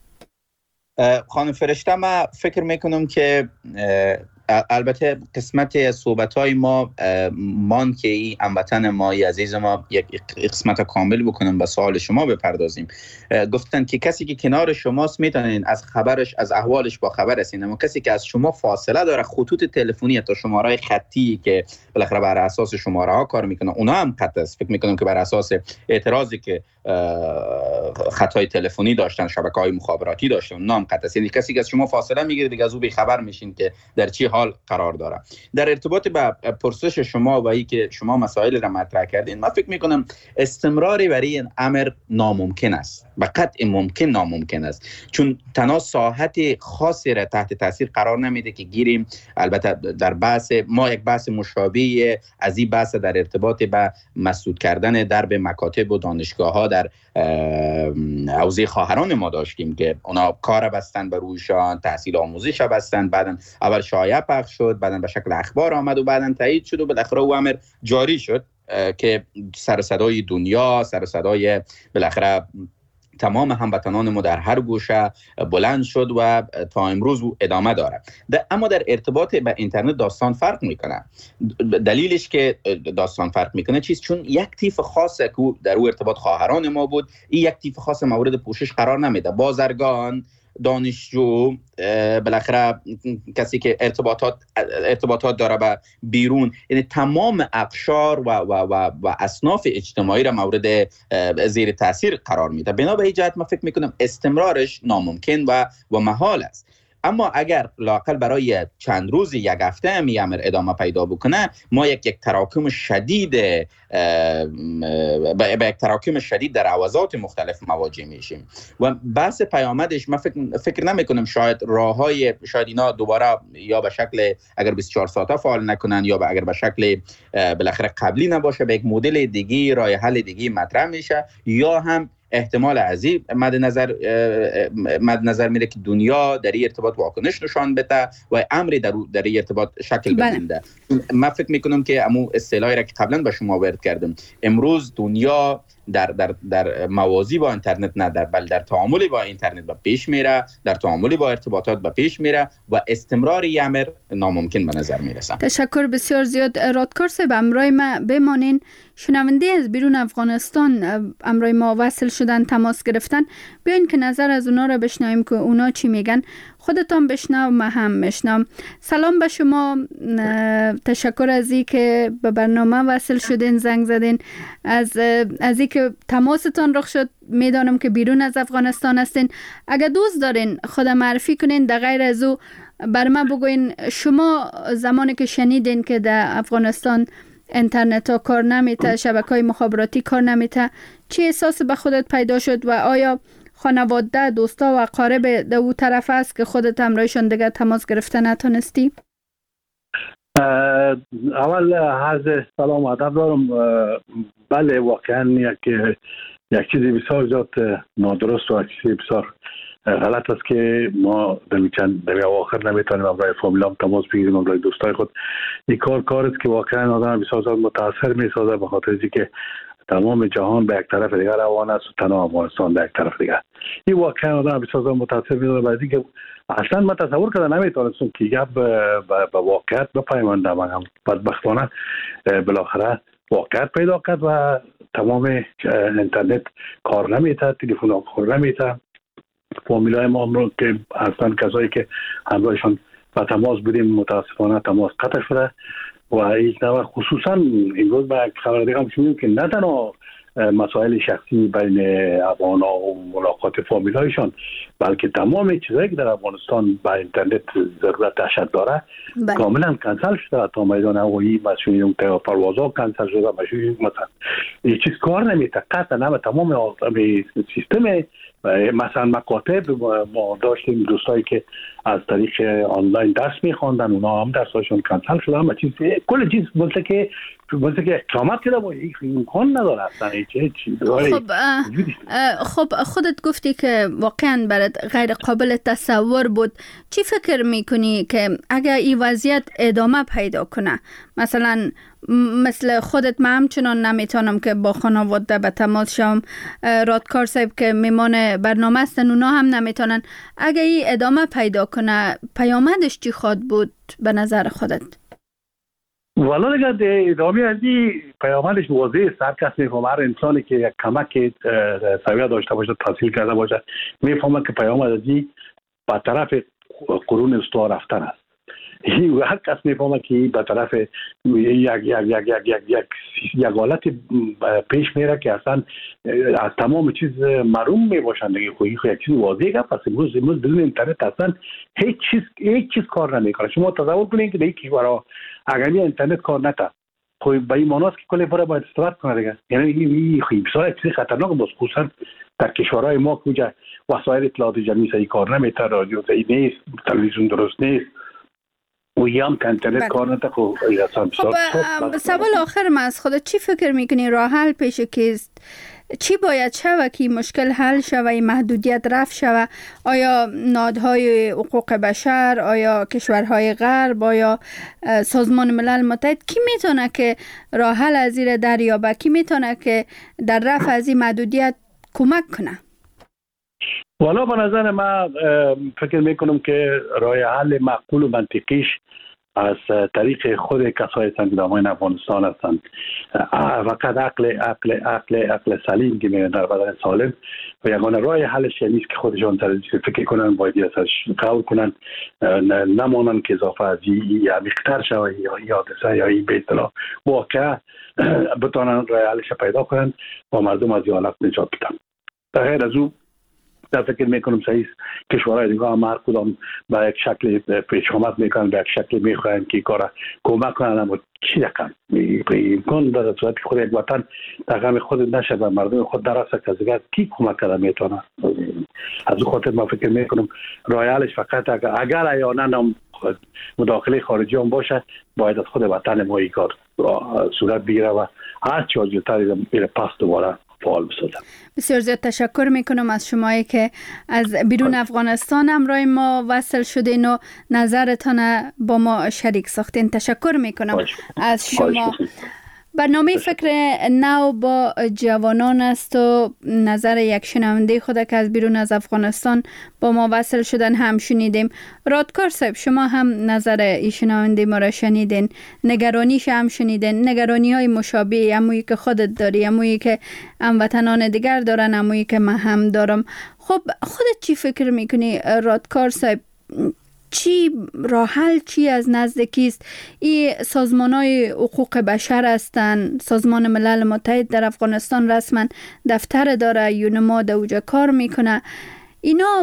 خانم فرشته، من فکر میکنم که البته قسمت صحبت‌های ما مان که این هموطن ما عزیز ما یک قسمت کامل بکنم به سوال شما بپردازیم. گفتن که کسی که کنار شماست میتونین از خبرش، از احوالش با خبر هستین، اما کسی که از شما فاصله داره، خطوط تلفنی تا شماره خطی که بالاخره بر اساس شماره ها کار میکنه اونا هم خط است. فکر میکنم که بر اساس اعتراضی که خطای تلفنی داشتن، شبکه‌های مخابراتی داشتن، اونا هم خط است. یعنی کسی که از شما فاصله میگیره دیگه از او بی‌خبر میشین که در چی حال قرار داره. در ارتباط با پرسش شما و این که شما مسائل را مطرح کردین، من فکر میکنم استمراری برای این امر ناممکن است، به قطع ممکن ناممکن است، چون تنها ساحت خاصی را تحت تاثیر قرار نمیده که گیریم. البته در بحث ما یک بحث مشابه از این بحث در ارتباط با مسدود کردن درب مکاتب و دانشگاه‌ها در حوزه خواهران ما داشتیم که اونا کار بستن بر رویشان، تحصیل آموزش بستن، بعدن اول شایعه پخش شد، بعدن به شکل اخبار آمد و بعدن تایید شد و بالاخره او امر جاری شد که سر صدای دنیا، سر صدای بالاخره تمام هموطنان ما در هر گوشه بلند شد و تا امروز ادامه داره. اما در ارتباط با اینترنت داستان فرق میکنه. دلیلش که داستان فرق میکنه چیست؟ چون یک تیف خاصه که در او ارتباط خواهران ما بود، این یک تیف خاص مورد پوشش قرار نمیده. بازرگان، دانشجو، بالاخره کسی که ارتباطات داره به بیرون، یعنی تمام اقشار و اصناف اجتماعی را مورد زیر تاثیر قرار میده. بنا به این جهت من فکر میکنم استمرارش ناممکن و محال است. اما اگر لااقل برای چند روز، یک هفته هم این امر ادامه پیدا بکنه، ما یک تراکم شدید یک تراکم شدید در عوضات مختلف مواجه میشیم و بحث پیامدش من فکر نمی کنم شاید اینا دوباره یا به شکل اگر 24 ساعته فعال نکنن یا اگر به شکل بالاخره قبلی نباشه، به یک مدل دیگه، راه حل دیگه مطرح میشه، یا هم احتمال عظیم مد نظر میره که دنیا در این ارتباط واکنش نشان بده و امری در این ارتباط شکل بگیره. من فکر میکنم که امو اصطلاحی را که قبلا به شما عرض کردم، امروز دنیا در موازی با اینترنت نه بل در تعامل با اینترنت به پیش میره، در تعامل با ارتباطات به پیش میره و استمرار این امر ناممکن به نظر میرسه. تشکر بسیار زیاد. رادکار صاحب، همراه ما بمانین. شنونده از بیرون افغانستان همراه ما وصل شدن، تماس گرفتن. بیاین که نظر از اونا را بشنویم که اونا چی میگن. خودتان بشنو، ما هم میشنم. سلام به شما، تشکر از این که به برنامه وصل شدین، زنگ زدین. از این که تماستان رخ شد. میدانم که بیرون از افغانستان هستین. اگر دوست دارین خود معرفی کنین، در غیر از او بر من بگوین شما زمانی که شنیدین که در افغانستان اینترنت ها کار نمیته، شبکه‌های مخابراتی کار نمیته، چی احساس به خودت پیدا شد و آیا خانواده، دوستا و اقارب در اون طرف است که خودت همراهشون دیگه تماس گرفته نتونستی؟ اول عرض سلام و ادب دارم. بله، واقعا یک چیزی بسیار زیاد نادرست و یک چیزی بسیار غلط است که ما در اواخر نمیتونیم برای فامیلام تماس بگیریم، برای دوستای خود. این کار است که واقعا آدم بسیار زیاد متاثر میسازه، به خاطر اینکه تمام جهان به یک طرف دیگر روان است و تنها افغانستان به یک طرف دیگر. این واقعا آدم بسیار زیاد متاثر میسازه، برای اینکه اصلا من تصور کردم نمیتونستم که گپ به واقعیت بپیونده. من بدبختانه بالاخره واقعیت پیدا کرد و تمام اینترنت کار نمیته، تلفن ها کار نمیته. فامیلای ما که اصلا کسایی که همراهشان با تماس بودیم متاسفانه تماس قطع شده و هیچ نوع، خصوصا امروز با خبر دیگه هم شنیدیم که نه تنها مسائل شخصی بین افغان‌ها و ملاقات فامیلایشان، بلکه تمام چیزایی که در افغانستان با اینترنت ضرورت داشت داره کاملا کنسل شده. تا میدان هوایی مسئولین پروازها کنسل شده، مسئولین مثلا هیچ چیز کار نمیده. قطعا تمام سیستم مثلا مکاتب ما داشتیم دوستایی که از طریق آنلاین درس میخواندن، اونا هم درساشون کنسل شده، همه چیز کل چیز مثل که اقامت کرده با امکان نداره اصلا. خب خودت گفتی که واقعا برات غیر قابل تصور بود. چی فکر میکنی که اگر این وضعیت ادامه پیدا کنه، مثلا مثل خودت من همچنان نمیتونم که با خانواده به تماس شم، رادکار صاحب که میمان برنامه هستن اونا هم نمیتونن، اگر این ادامه پیدا کنه پیامدش چی خواهد بود به نظر خودت؟ والا دیگه ادامه از این پیامدش واضحه است. هر کس میفهمه، هر انسانی که یک کمک سویه داشته باشه، تحصیل کرده باشه، میفهمه که پیامد از این به طرف قرون وسطا رفتن است. هر کس میفهمه که به طرف یک حالت پیش میره که اصلا از تمام چیز محروم میباشن دیگه. خب یک چیز واضحه. پس امروز بدون اینترنت اصلا هیچ چیز کار نمیکنه. شما تصور کنید که دیگه برای اگر اینترنت کار نکنه، خب به این معنی است که کل باره باید استفاده کنه دیگه. یعنی این بسیار چیز خطرناک است، خصوصا در کشورهای ما که وسایل اطلاعات جمعی صحیح کار نمیکنه، رادیو صحیح نیست، تلویزیون درست نیست، و یام که اینترنت کار نکنه. خب سوال آخر من از خودت چی فکر میکنی راه حل پیش کیست؟ چی باید شود که مشکل حل شود، محدودیت رفع شود؟ آیا نهادهای حقوق بشر، آیا کشورهای غرب، آیا سازمان ملل متحد، کی میتونه که راه حل از این دریابه؟ کی میتونه که در رفع از این محدودیت کمک کنه؟ والا به نظر من فکر میکنم که راه حل معقول و منطقیش از طریق خود کسای سنگدامای افغانستان هستند. فقط عقل سلیم که میگن در بدن سالم و یگانه راه حلش نیست که خودشان فکر کنن، باید ازش قبول کنن، نمانن که اضافه از این عمیق‌تر شود یا حادثه یا این به اطلاع واقعا بتونن راه حلش پیدا کنن و مردم از این حالت نجات بدن. در غیر از او در فکر میکنم صحیح کشورهای دیگه هم هر کدام به یک شکل پیش آمد میکنن، به یک شکل میخواین که کار کمک کنن، اما چی دکن امکان در صورت که خود یک وطن در غم خود نشه و مردم خود درسته که از دیگر کی کمک کرده میتونه. از او خاطر من فکر میکنم راه حلش فقط اگر ایانا مداخله خارجی هم باشه، باید از خود وطن ما این کار صورت بگیره و هر چی آجلتر میره پس دوباره فعال بسازم. بسیار زیاد تشکر میکنم از شمایی که از بیرون افغانستان همراه ما وصل شدین و نظرتان با ما شریک ساختین. تشکر میکنم از شما. برنامه فکر نو با جوانان است و نظر یک شنونده خود که از بیرون از افغانستان با ما وصل شدن هم شنیدیم. رادکار صاحب، شما هم نظر این شنونده ما را شنیدین، نگرانیش هم شنیدین، نگرانی های مشابه همونی که خودت داری، همونی که هموطنان دیگر دارن، همونی که من هم دارم. خب خودت چی فکر میکنی رادکار صاحب؟ چی راه حل چی از نزدیکی است؟ این سازمان‌های حقوق بشر هستند، سازمان ملل متحد در افغانستان رسما دفتر داره، یونما در اوجا کار میکنه. اینا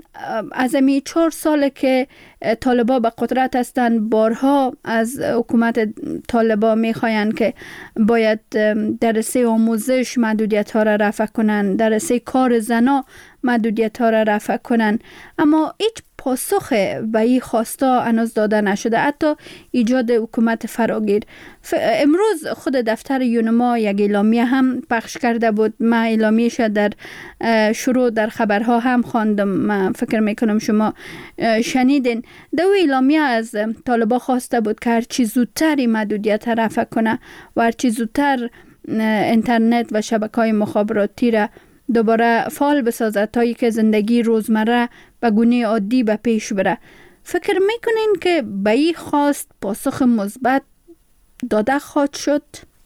از امی 4 ساله که طالبا به قدرت هستند، بارها از حکومت طالبا میخواین که باید در رسه آموزش محدودیت ها را رفع کنن، در رسه کار زنا محدودیت ها را رفع کنن، اما هیچ پاسخ به این خواستا هنوز داده نشده، حتی ایجاد حکومت فراگیر. امروز خود دفتر یونما یک اعلامیه هم پخش کرده بود. من اعلامیه‌اش در شروع در خبرها هم خواندم، من فکر میکنم شما شنیدین. دو اعلامیه از طالبا خواسته بود که هرچی زودتر محدودیت رفع کنه و هرچی زودتر اینترنت و شبکه‌های مخابراتی را دوباره فعال بسازد تا که زندگی روزمره به گونه عادی به پیش بره. فکر میکنین که به این خواست پاسخ مثبت داده خواهد شد؟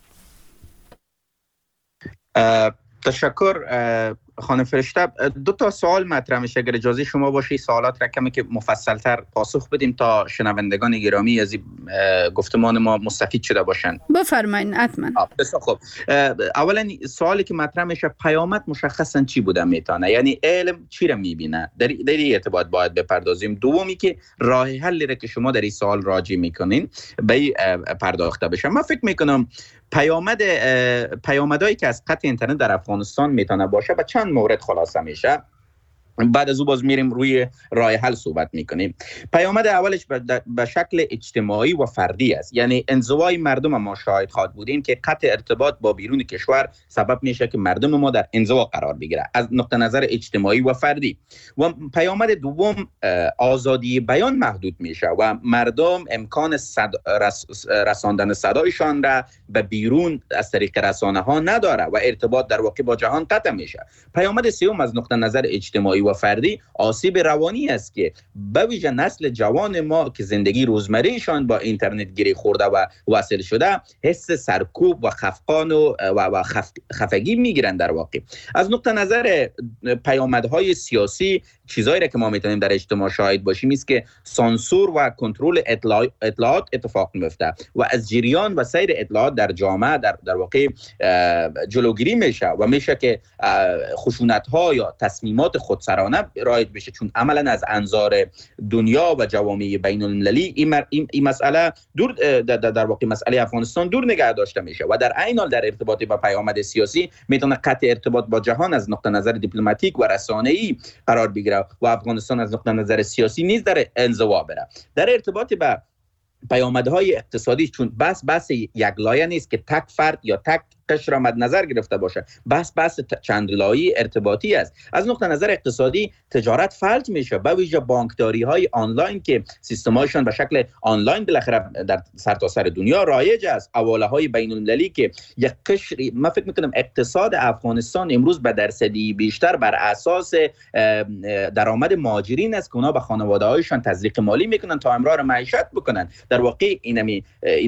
تشکر خانم فرشته. 2 سوال مطرح میشه، اگر اجازه شما باشه سوالات را کمی که مفصلتر پاسخ بدیم تا شنوندگان گرامی از گفتمان ما مستفید شده باشند. بفرمایید. حتما. بسیار خوب. اولا سوالی که مطرح میشه پیامد مشخصا چی بوده میتونه، یعنی علم چی را میبینه، در این ارتباط باید بپردازیم. دومی که راه حلی را که شما در این سوال راجع میکنین به پرداخته بشه. من فکر میکنم پیامدهایی که از قطع اینترنت در افغانستان میتونه باشه به چند مورد خلاصه میشه. بعد از او باز میریم روی راه حل صحبت میکنیم. پیامد اولش به شکل اجتماعی و فردی است، یعنی انزوای مردم ما شاهد خواهد بودیم که قطع ارتباط با بیرون کشور سبب میشه که مردم ما در انزوا قرار بگیره از نقطه نظر اجتماعی و فردی. و پیامد دوم آزادی بیان محدود میشه و مردم امکان رساندن صدایشان را به بیرون از طریق رسانه ها نداره و ارتباط در واقع با جهان قطع میشه. پیامد سوم از نقطه نظر اجتماعی و فردی آسیب روانی است که به ویژه نسل جوان ما که زندگی روزمرهشان با اینترنت گره خورده و وصل شده حس سرکوب و خفقان و خفگی میگیرند. در واقع از نقطه نظر پیامدهای سیاسی چیزایی را که ما میتونیم در اجتماع شاهد باشیم است که سانسور و کنترل اطلاعات اتفاق میفته و از جریان و سیر اطلاعات در جامعه در واقع جلوگیری میشه و میشه که خشونت ها یا تصمیمات خودسرانه رایج بشه، چون عملا از انظار دنیا و جوامع بین المللی این مسئله دور در واقع مسئله افغانستان دور نگه داشته میشه و در عین حال در ارتباط با پیامد سیاسی میتونه قطع ارتباط با جهان از نقطه نظر دیپلماتیک و رسانه‌ای قرار بگیره و افغانستان از نقطه نظر سیاسی نیز در انزوا بره. در ارتباط با پیامدهای اقتصادی چون بحث یک لایه نیست که تک فرد یا تک قشر را مد نظر گرفته باشه، بحث چند لایه‌ای ارتباطی است. از نقطه نظر اقتصادی تجارت فلج میشه، به ویژه بانکداری های آنلاین که سیستم‌هایشان به شکل آنلاین بالاخره در سرتاسر دنیا رایج است، حواله های بین المللی که یک قشر، من فکر میکنم اقتصاد افغانستان امروز به درصدی بیشتر بر اساس درآمد مهاجرین است که اونا به خانواده هایشان تزریق مالی میکنن تا امرار معیشت بکنن. در واقع اینمی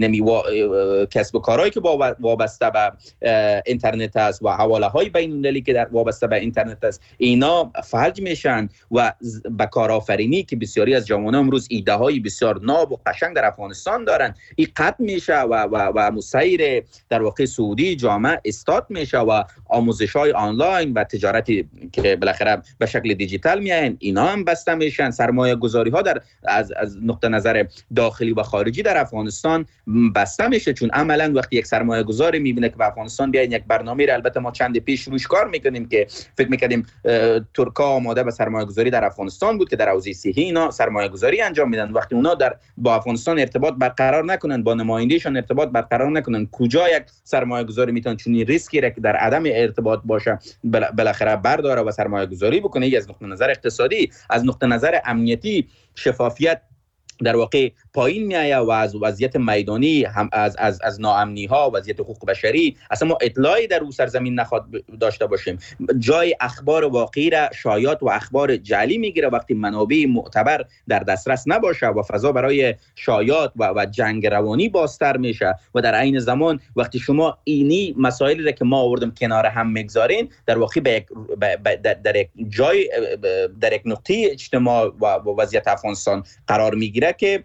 کسب و کارهایی که وابسته به اینترنت است و حواله های بین المللی که در وابسته به اینترنت است اینا فلج میشن و به کارآفرینی که بسیاری از جوانان امروز ایده های بسیار ناب و قشنگ در افغانستان دارن این قطع میشه و مسیر در واقع سعودی جامعه استارت میشه و آموزش های آنلاین و تجارتی که بالاخره به شکل دیجیتال میاین اینا هم بسته میشن. سرمایه گذاری ها از نقطه نظر داخلی و خارجی در افغانستان بسته میشه، چون عملا وقتی یک سرمایه گذاری میبینه که به افغانستان بیاین یک برنامه را، البته ما چند پیش روش کار میکنیم که فکر میکردیم ترکا آماده به سرمایه گذاری در افغانستان بود که در حوزه صحی اینا سرمایه گذاری انجام میدن. وقتی اونا با افغانستان ارتباط برقرار نکنن، با نمایندهشون ارتباط برقرار نکنن، کجا یک سرمایه گذاری میتونه چون این ریسکی را که در عدم ارتباط باشه بالاخره برداره و سرمایه گذاری بکنه. از نقطه نظر اقتصادی، از نقطه نظر امنیتی شفافیت در واقع پایین میایه و از وضعیت میدانی هم از ناامنی ها، وضعیت حقوق بشری اصلا ما اطلاعی در رو سرزمین نخواد داشته باشیم. جای اخبار واقعی را شایعات و اخبار جعلی میگیره وقتی منابع معتبر در دسترس نباشه و فضا برای شایعات و جنگ روانی بازتر میشه و در عین زمان وقتی شما اینی مسائلی را که ما آوردم کنار هم میگذارین در واقع در یک جای در یک نقطه اجتماع و وضعیت افغانستان قرار میگیره که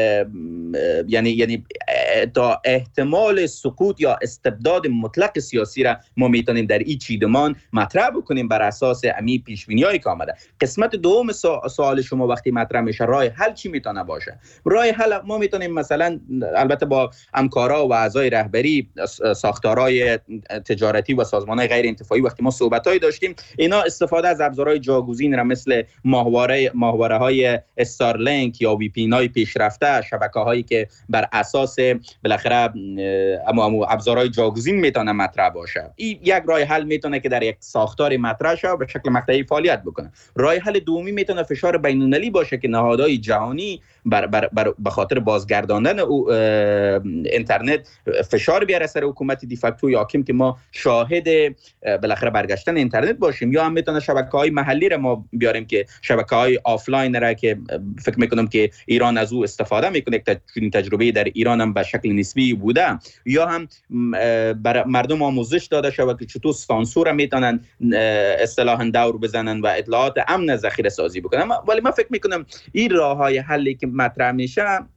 یعنی تا احتمال سقوط یا استبداد مطلق سیاسی را ما میتونیم در این چیدمان مطرح بکنیم بر اساس امی پیشبینیایی که آمده. قسمت دوم سوال شما وقتی مطرح میشه راه حل چی میتونه باشه؟ راه حل ما میتونیم مثلا البته با همکارا و اعضای رهبری ساختارهای تجارتی و سازمانهای غیر انتفاعی وقتی ما صحبتایی داشتیم اینا استفاده از ابزارهای جاگزین را مثل ماهواره‌های استارلینک یا وی پی های پیشرفته، شبکه‌هایی که بر اساس بالاخره ابزارهای جاگزین میتونه مطرح باشه. این یک راه حل میتونه که در یک ساختار مطرح شه و به شکل مقطعی فعالیت بکنه. راه حل دومی میتونه فشار بین‌المللی باشه که نهادهای جهانی به خاطر بازگرداندن اینترنت فشار بیاره سر حکومت دیفکتوی حاکم که ما شاهد بالاخره برگشتن اینترنت باشیم، یا هم میتونه شبکه‌های محلی را ما بیاریم که شبکه‌های آفلاین را که فکر میکنم که ایران از او استفاده میکنه، یک تجربه در ایران هم به شکل نسبی بوده، یا هم بر مردم آموزش داده شود که چطور سانسور میتونن اصطلاحاً دور بزنن و اطلاعات امن ذخیره سازی بکنن. ولی من فکر میکنم این راههای حلی که مطرح میشه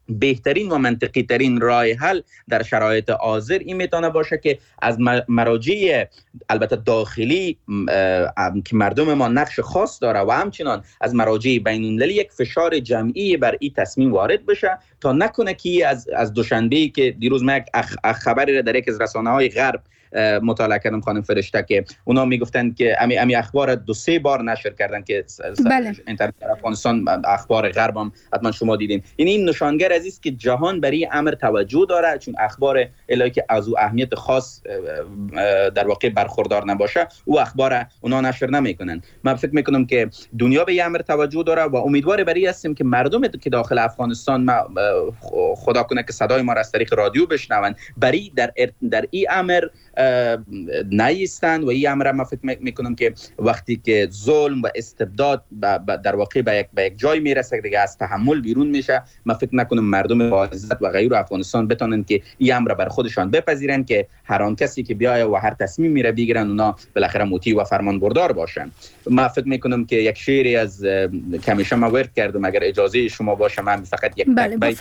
بهترین و منطقی ترین راه حل در شرایط حاضر این میتونه باشه که از مراجع البته داخلی که مردم ما نقش خاص داره و همچنان از مراجع بین المللی یک فشار جمعی بر این تصمیم وارد بشه تا نکنه که از دوشنبه که دیروز من یک خبری را در یک از رسانه‌های غرب مطالعه کردم خانم فرشته که اونا میگفتن که امی اخبار 2-3 بار نشر کردن که اینترنت در افغانستان اخبار غرب هم حتما شما دیدین. یعنی این نشانگر از است که جهان برای امر توجه داره، چون اخبار الهی که از او اهمیت خاص در واقع برخوردار نباشه او اخبار اونا نشر نمیکنن. من فکر میکنم که دنیا به این امر توجه داره و امیدوار برای هستیم که مردم که داخل افغانستان خدا کنه که صدای ما را از طریق رادیو بشنون برای در این امر نیستند و این امر ما فکر میکنم که وقتی که ظلم و استبداد در واقع به یک جای میرسه دیگه از تحمل بیرون میشه، من فکر نکنم مردم با عزت و غیره افغانستان بتونن که این امر بر خودشان بپذیرن که هر آن کسی که بیایه و هر تصمیم میره بگیرن اونا بالاخره مطیع و فرمان بردار باشن. من فکر میکنم که یک شعری از کمیشه ما ورد کردم، اگر اجازه شما باشه من فقط یک بیت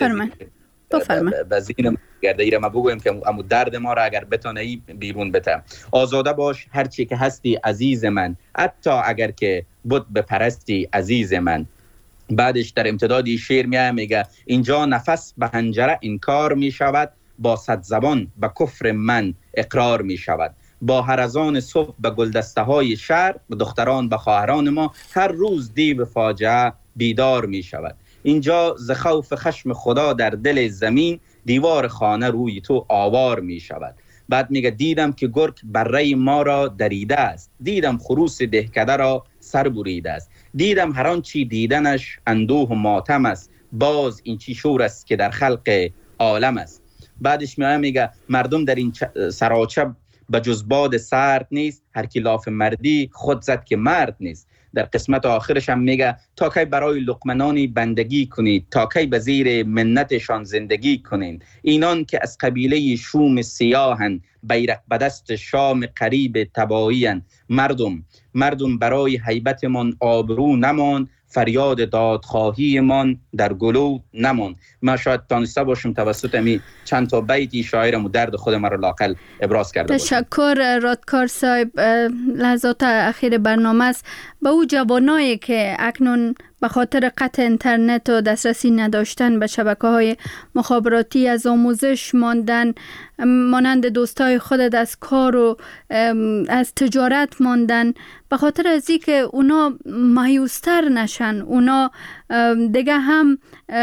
بزینم گرده ایره ما بگویم که امو درد ما را اگر بتانه ای بیرون بته. آزاده باش هر چی که هستی عزیز من، حتی اگر که بود بپرستی عزیز من. بعدش در امتدادی شعر میگه اینجا نفس به حنجره انکار می شود، با صد زبان به کفر من اقرار می شود. با هر اذان صبح به گلدسته های شهر، به دختران به خواهران ما هر روز دیو فاجعه بیدار می شود. اینجا ز خوف خشم خدا در دل زمین، دیوار خانه روی تو آوار می شود. بعد میگه دیدم که گرگ بره ما را دریده است، دیدم خروس دهکده را سر بریده است، دیدم هر آن چی دیدنش اندوه و ماتم است، باز این چی شور است که در خلق عالم است. بعدش میگه مردم در این سراچه به جز باد سرد نیست، هر کی لاف مردی خود زد که مرد نیست. در قسمت آخرش هم میگه تا کی برای لقمنانی بندگی کنید، تا کی به زیر منتشان زندگی کنید. اینان که از قبیله شوم سیاهن، بیرق به دست شام قریب تبایین. مردم برای هیبتمان آبرو نمان، فریاد دادخواهی من در گلو نمان. من شاید تانسته باشم توسط امی چند تا بیتی شاعرم و درد خود من را لاقل ابراز کرده باشم. تشکر رادکار صاحب. لحظات اخیر برنامه است. به او جوانایی که اکنون به خاطر قطع اینترنت و دسترسی نداشتن به شبکه‌های مخابراتی از آموزش ماندن، مانند دوستای خودت از کار و از تجارت ماندن، به خاطر از اینکه اونا مایوستر نشن، اونا دیگه هم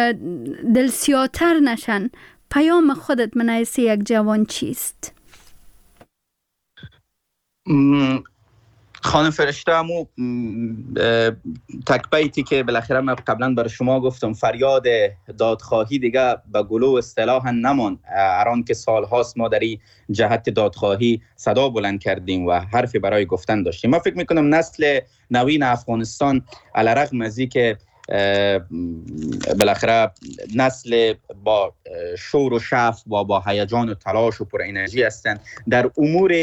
دلسیاتر نشن، پیام خودت من حیث یک جوان چیست؟ خانم فرشته همو تک بیتی که بالاخره من قبلا برای شما گفتم، فریاد دادخواهی دیگه به گلو اصطلاحا نمان. اران که سال هاست ما در این جهت دادخواهی صدا بلند کردیم و حرفی برای گفتن داشتیم. من فکر میکنم نسل نوین افغانستان علیرغم از این که بالاخره نسل با شور و شعف و با هیجان و تلاش و پر انرژی هستند، در امور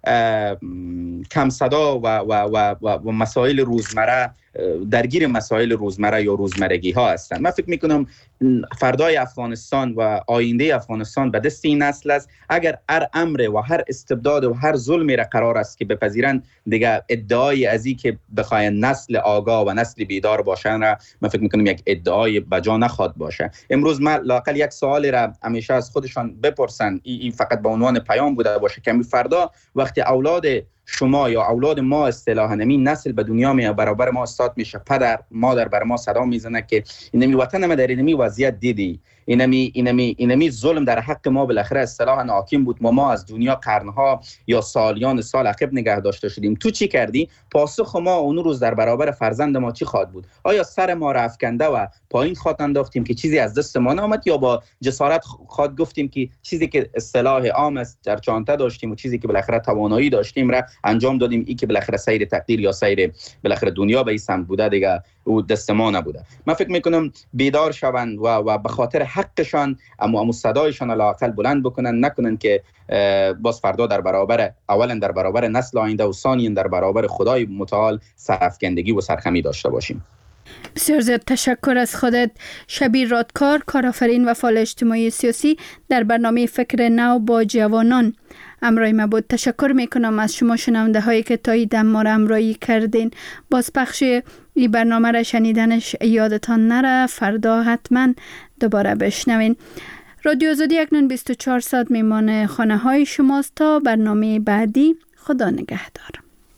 کم صدا و مسائل روزمره، درگیر مسائل روزمره یا روزمرگی ها هستند. من فکر میکنم فردای افغانستان و آینده افغانستان به دست این نسل است. اگر هر امر و هر استبداد و هر ظلمی را قرار است که بپذیرند، دیگه ادعای از این که بخواین نسل آگاه و نسل بیدار باشن را من فکر میکنم یک ادعای بجا نخواد باشه. امروز من لااقل یک سوالی را همیشه از خودشان بپرسن، این فقط به عنوان پیام بوده باشه که فردا وقتی اولاد شما یا اولاد ما اصطلاحاً این نسل به دنیا میاد، برابر ما استاد میشه، پدر مادر بر ما صدا میزنه که اینمی وطن ما در اینمی وضعیت دیدی، اینمی ظلم در حق ما بالاخره اصطلاحاً حاکم بود، ما از دنیا قرنها یا سالیان سال عقب نگه داشته شدیم، تو چی کردی؟ پاسخ ما اون روز در برابر فرزند ما چی خواهد بود؟ آیا سر ما را افکنده و پایین خواهد انداختیم که چیزی از دست ما نآمد، یا با جسارت خواهد گفتیم که چیزی که اصطلاح عام است در چانته داشتیم و چیزی که بالاخره توانایی داشتیم را انجام دادیم، این که بالاخره سیر تقدیر یا سیر بالاخره دنیا به این سمت بوده، دیگه او دست ما نبوده. من فکر میکنم بیدار شوند و به خاطر حقشان اما صدایشان لااقل بلند بکنن، نکنن که باز فردا در برابر، اولا در برابر نسل آینده و ثانیا در برابر خدای متعال سرافکندگی و سرخمی داشته باشیم. بسیار زیاد تشکر از خودت. شبیر رادکار، کارآفرین و فعال اجتماعی سیاسی در برنامه فکر نو با جوانان همراه ما بود. تشکر میکنم از شما شنونده هایی که تا این دم ما را همراهی کردین. بازپخش این برنامه را شنیدنش یادتان نره، فردا حتما دوباره بشنوین. رادیو آزادی اکنون 24 ساعت میمان خانه های شماست. تا برنامه بعدی، خدا نگهدار.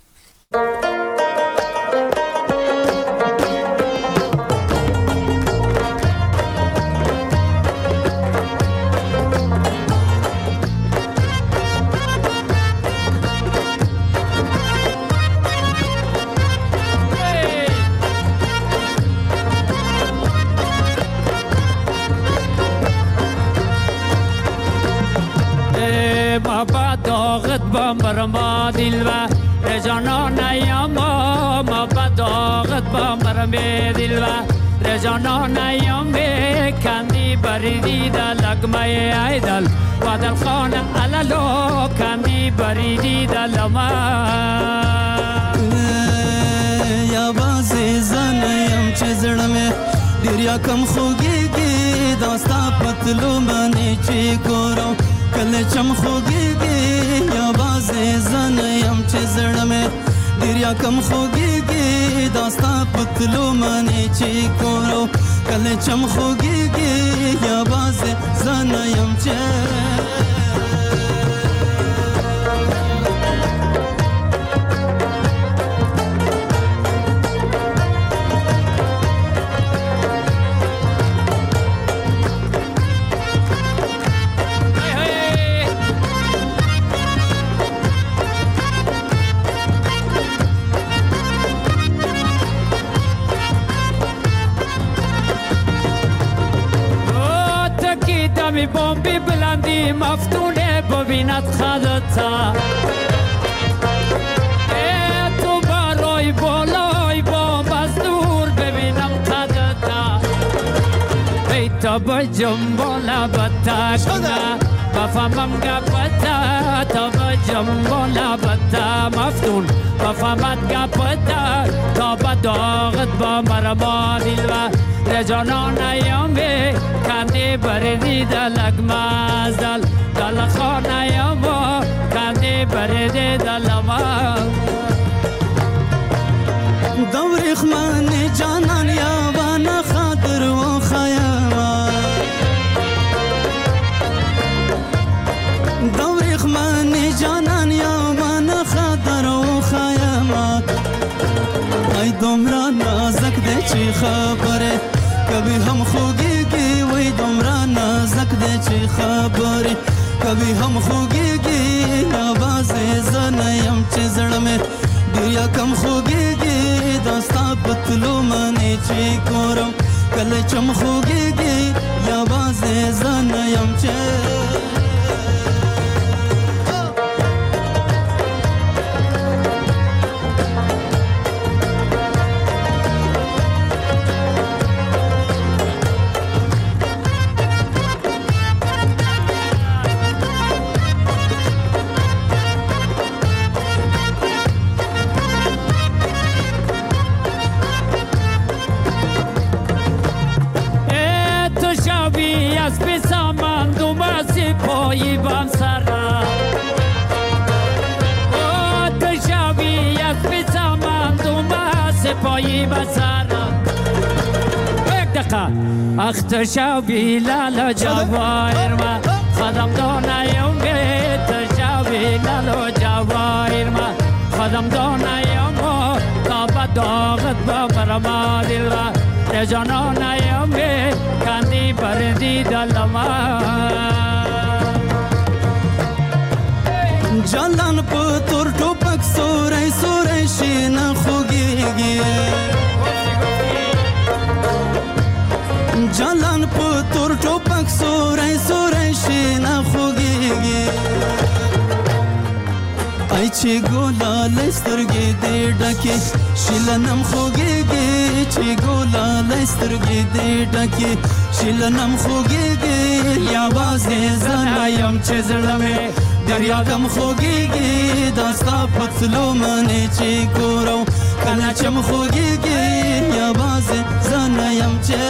بابا داغت بامبر ما دل و رجانان ایام بابا داغت بامبر می دل و رجانان ایام کندی بریدی دل لگمه ایدل و دل خانه علالو کندی بریدی دل ما یا بازی زنیم چه زرمه دیر یکم خوگیگی داستا پتلو منی چی کرو کل چم خوگیگی یا بازی زنیم چه زرمه دیر یکم خوگیگی داستا پتلو منی چی کرو کل چم خوگیگی یا بازی زنیم چه می بومبی بلندی مفتونه ببیند خدتا تو برای بالای بومب از دور ببینم خدتا ای تا بجم بالا بتا کنه بفهمم گپتا تا بجم بالا بتا مفتون بفهمت گپتا تا بداغت با مرما دل و رجانان ایامی کندی بریدی دلک مازدل دل خان ایاما کندی بریدی دل ما دوریخ من جانان یابان خاطر و خیاما دوریخ من جانان یابان خاطر و خیاما ای دمرا نازک ده چی خبره کبھی ہم خوگی گی وی دمرا نازک دے چی خبری کبھی ہم خوگی گی آواز زنیم چی زڑ میں دیا کم خوگی گی داستا پتلو منی چی کورم کل چم خوگی گی آواز زنیم چی پایی بام سرا او تشاوی از بیسامم دوما سپایی بسرا یک دقیقه اخ تشاوی لالا جواهر ما خدم دانایم تشاوی لالا جواهر ما خدم دانایم تا بداغت با مرما دل و رجانانایم کندی بردی دلما جلان پتر ټوپک سورای سورای شین خوګيږي جلان پتر ټوپک سورای سورای شین خوګيږي ای چې ګولا لسترګې دې ډکه شلنم خوګيږي چې ګولا لسترګې دې ډکه شلنم خوګيږي یا بازه زنایم چې زړمه دریا کم خوگیگی داستا پتلو منی چی کورو کلا چم خوگیگی یا باز زنیم چه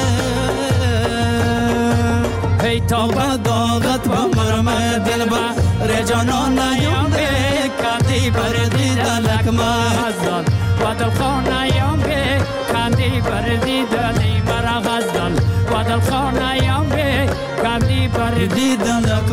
هی تا داغت با مرم دل با رجانان نیم به کندی بردی دلک غزل و دل خانیم به کندی بردی دلی مرا غزل و دل خانیم به کندی بردی دلک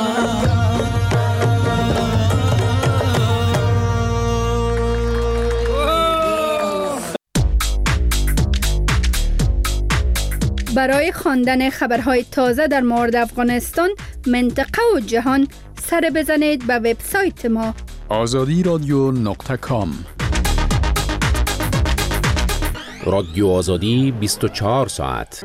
برای خواندن خبرهای تازه در مورد افغانستان، منطقه و جهان سر بزنید به وبسایت ما azadiradio.com. رادیو آزادی 24 ساعت.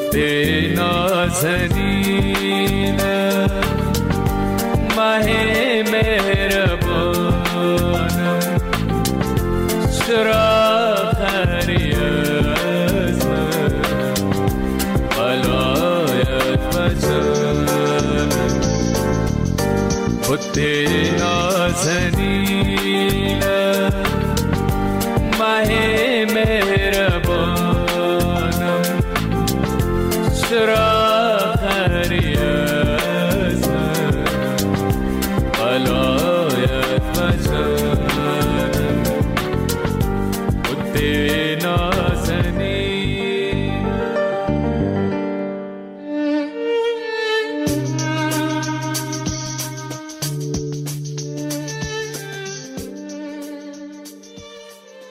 بوته نازنین ماه مهربانم چرا خری از من ولایت بجانم بوته نازنین ماه مهربانم چرا خری از من ولایت بجانم بوته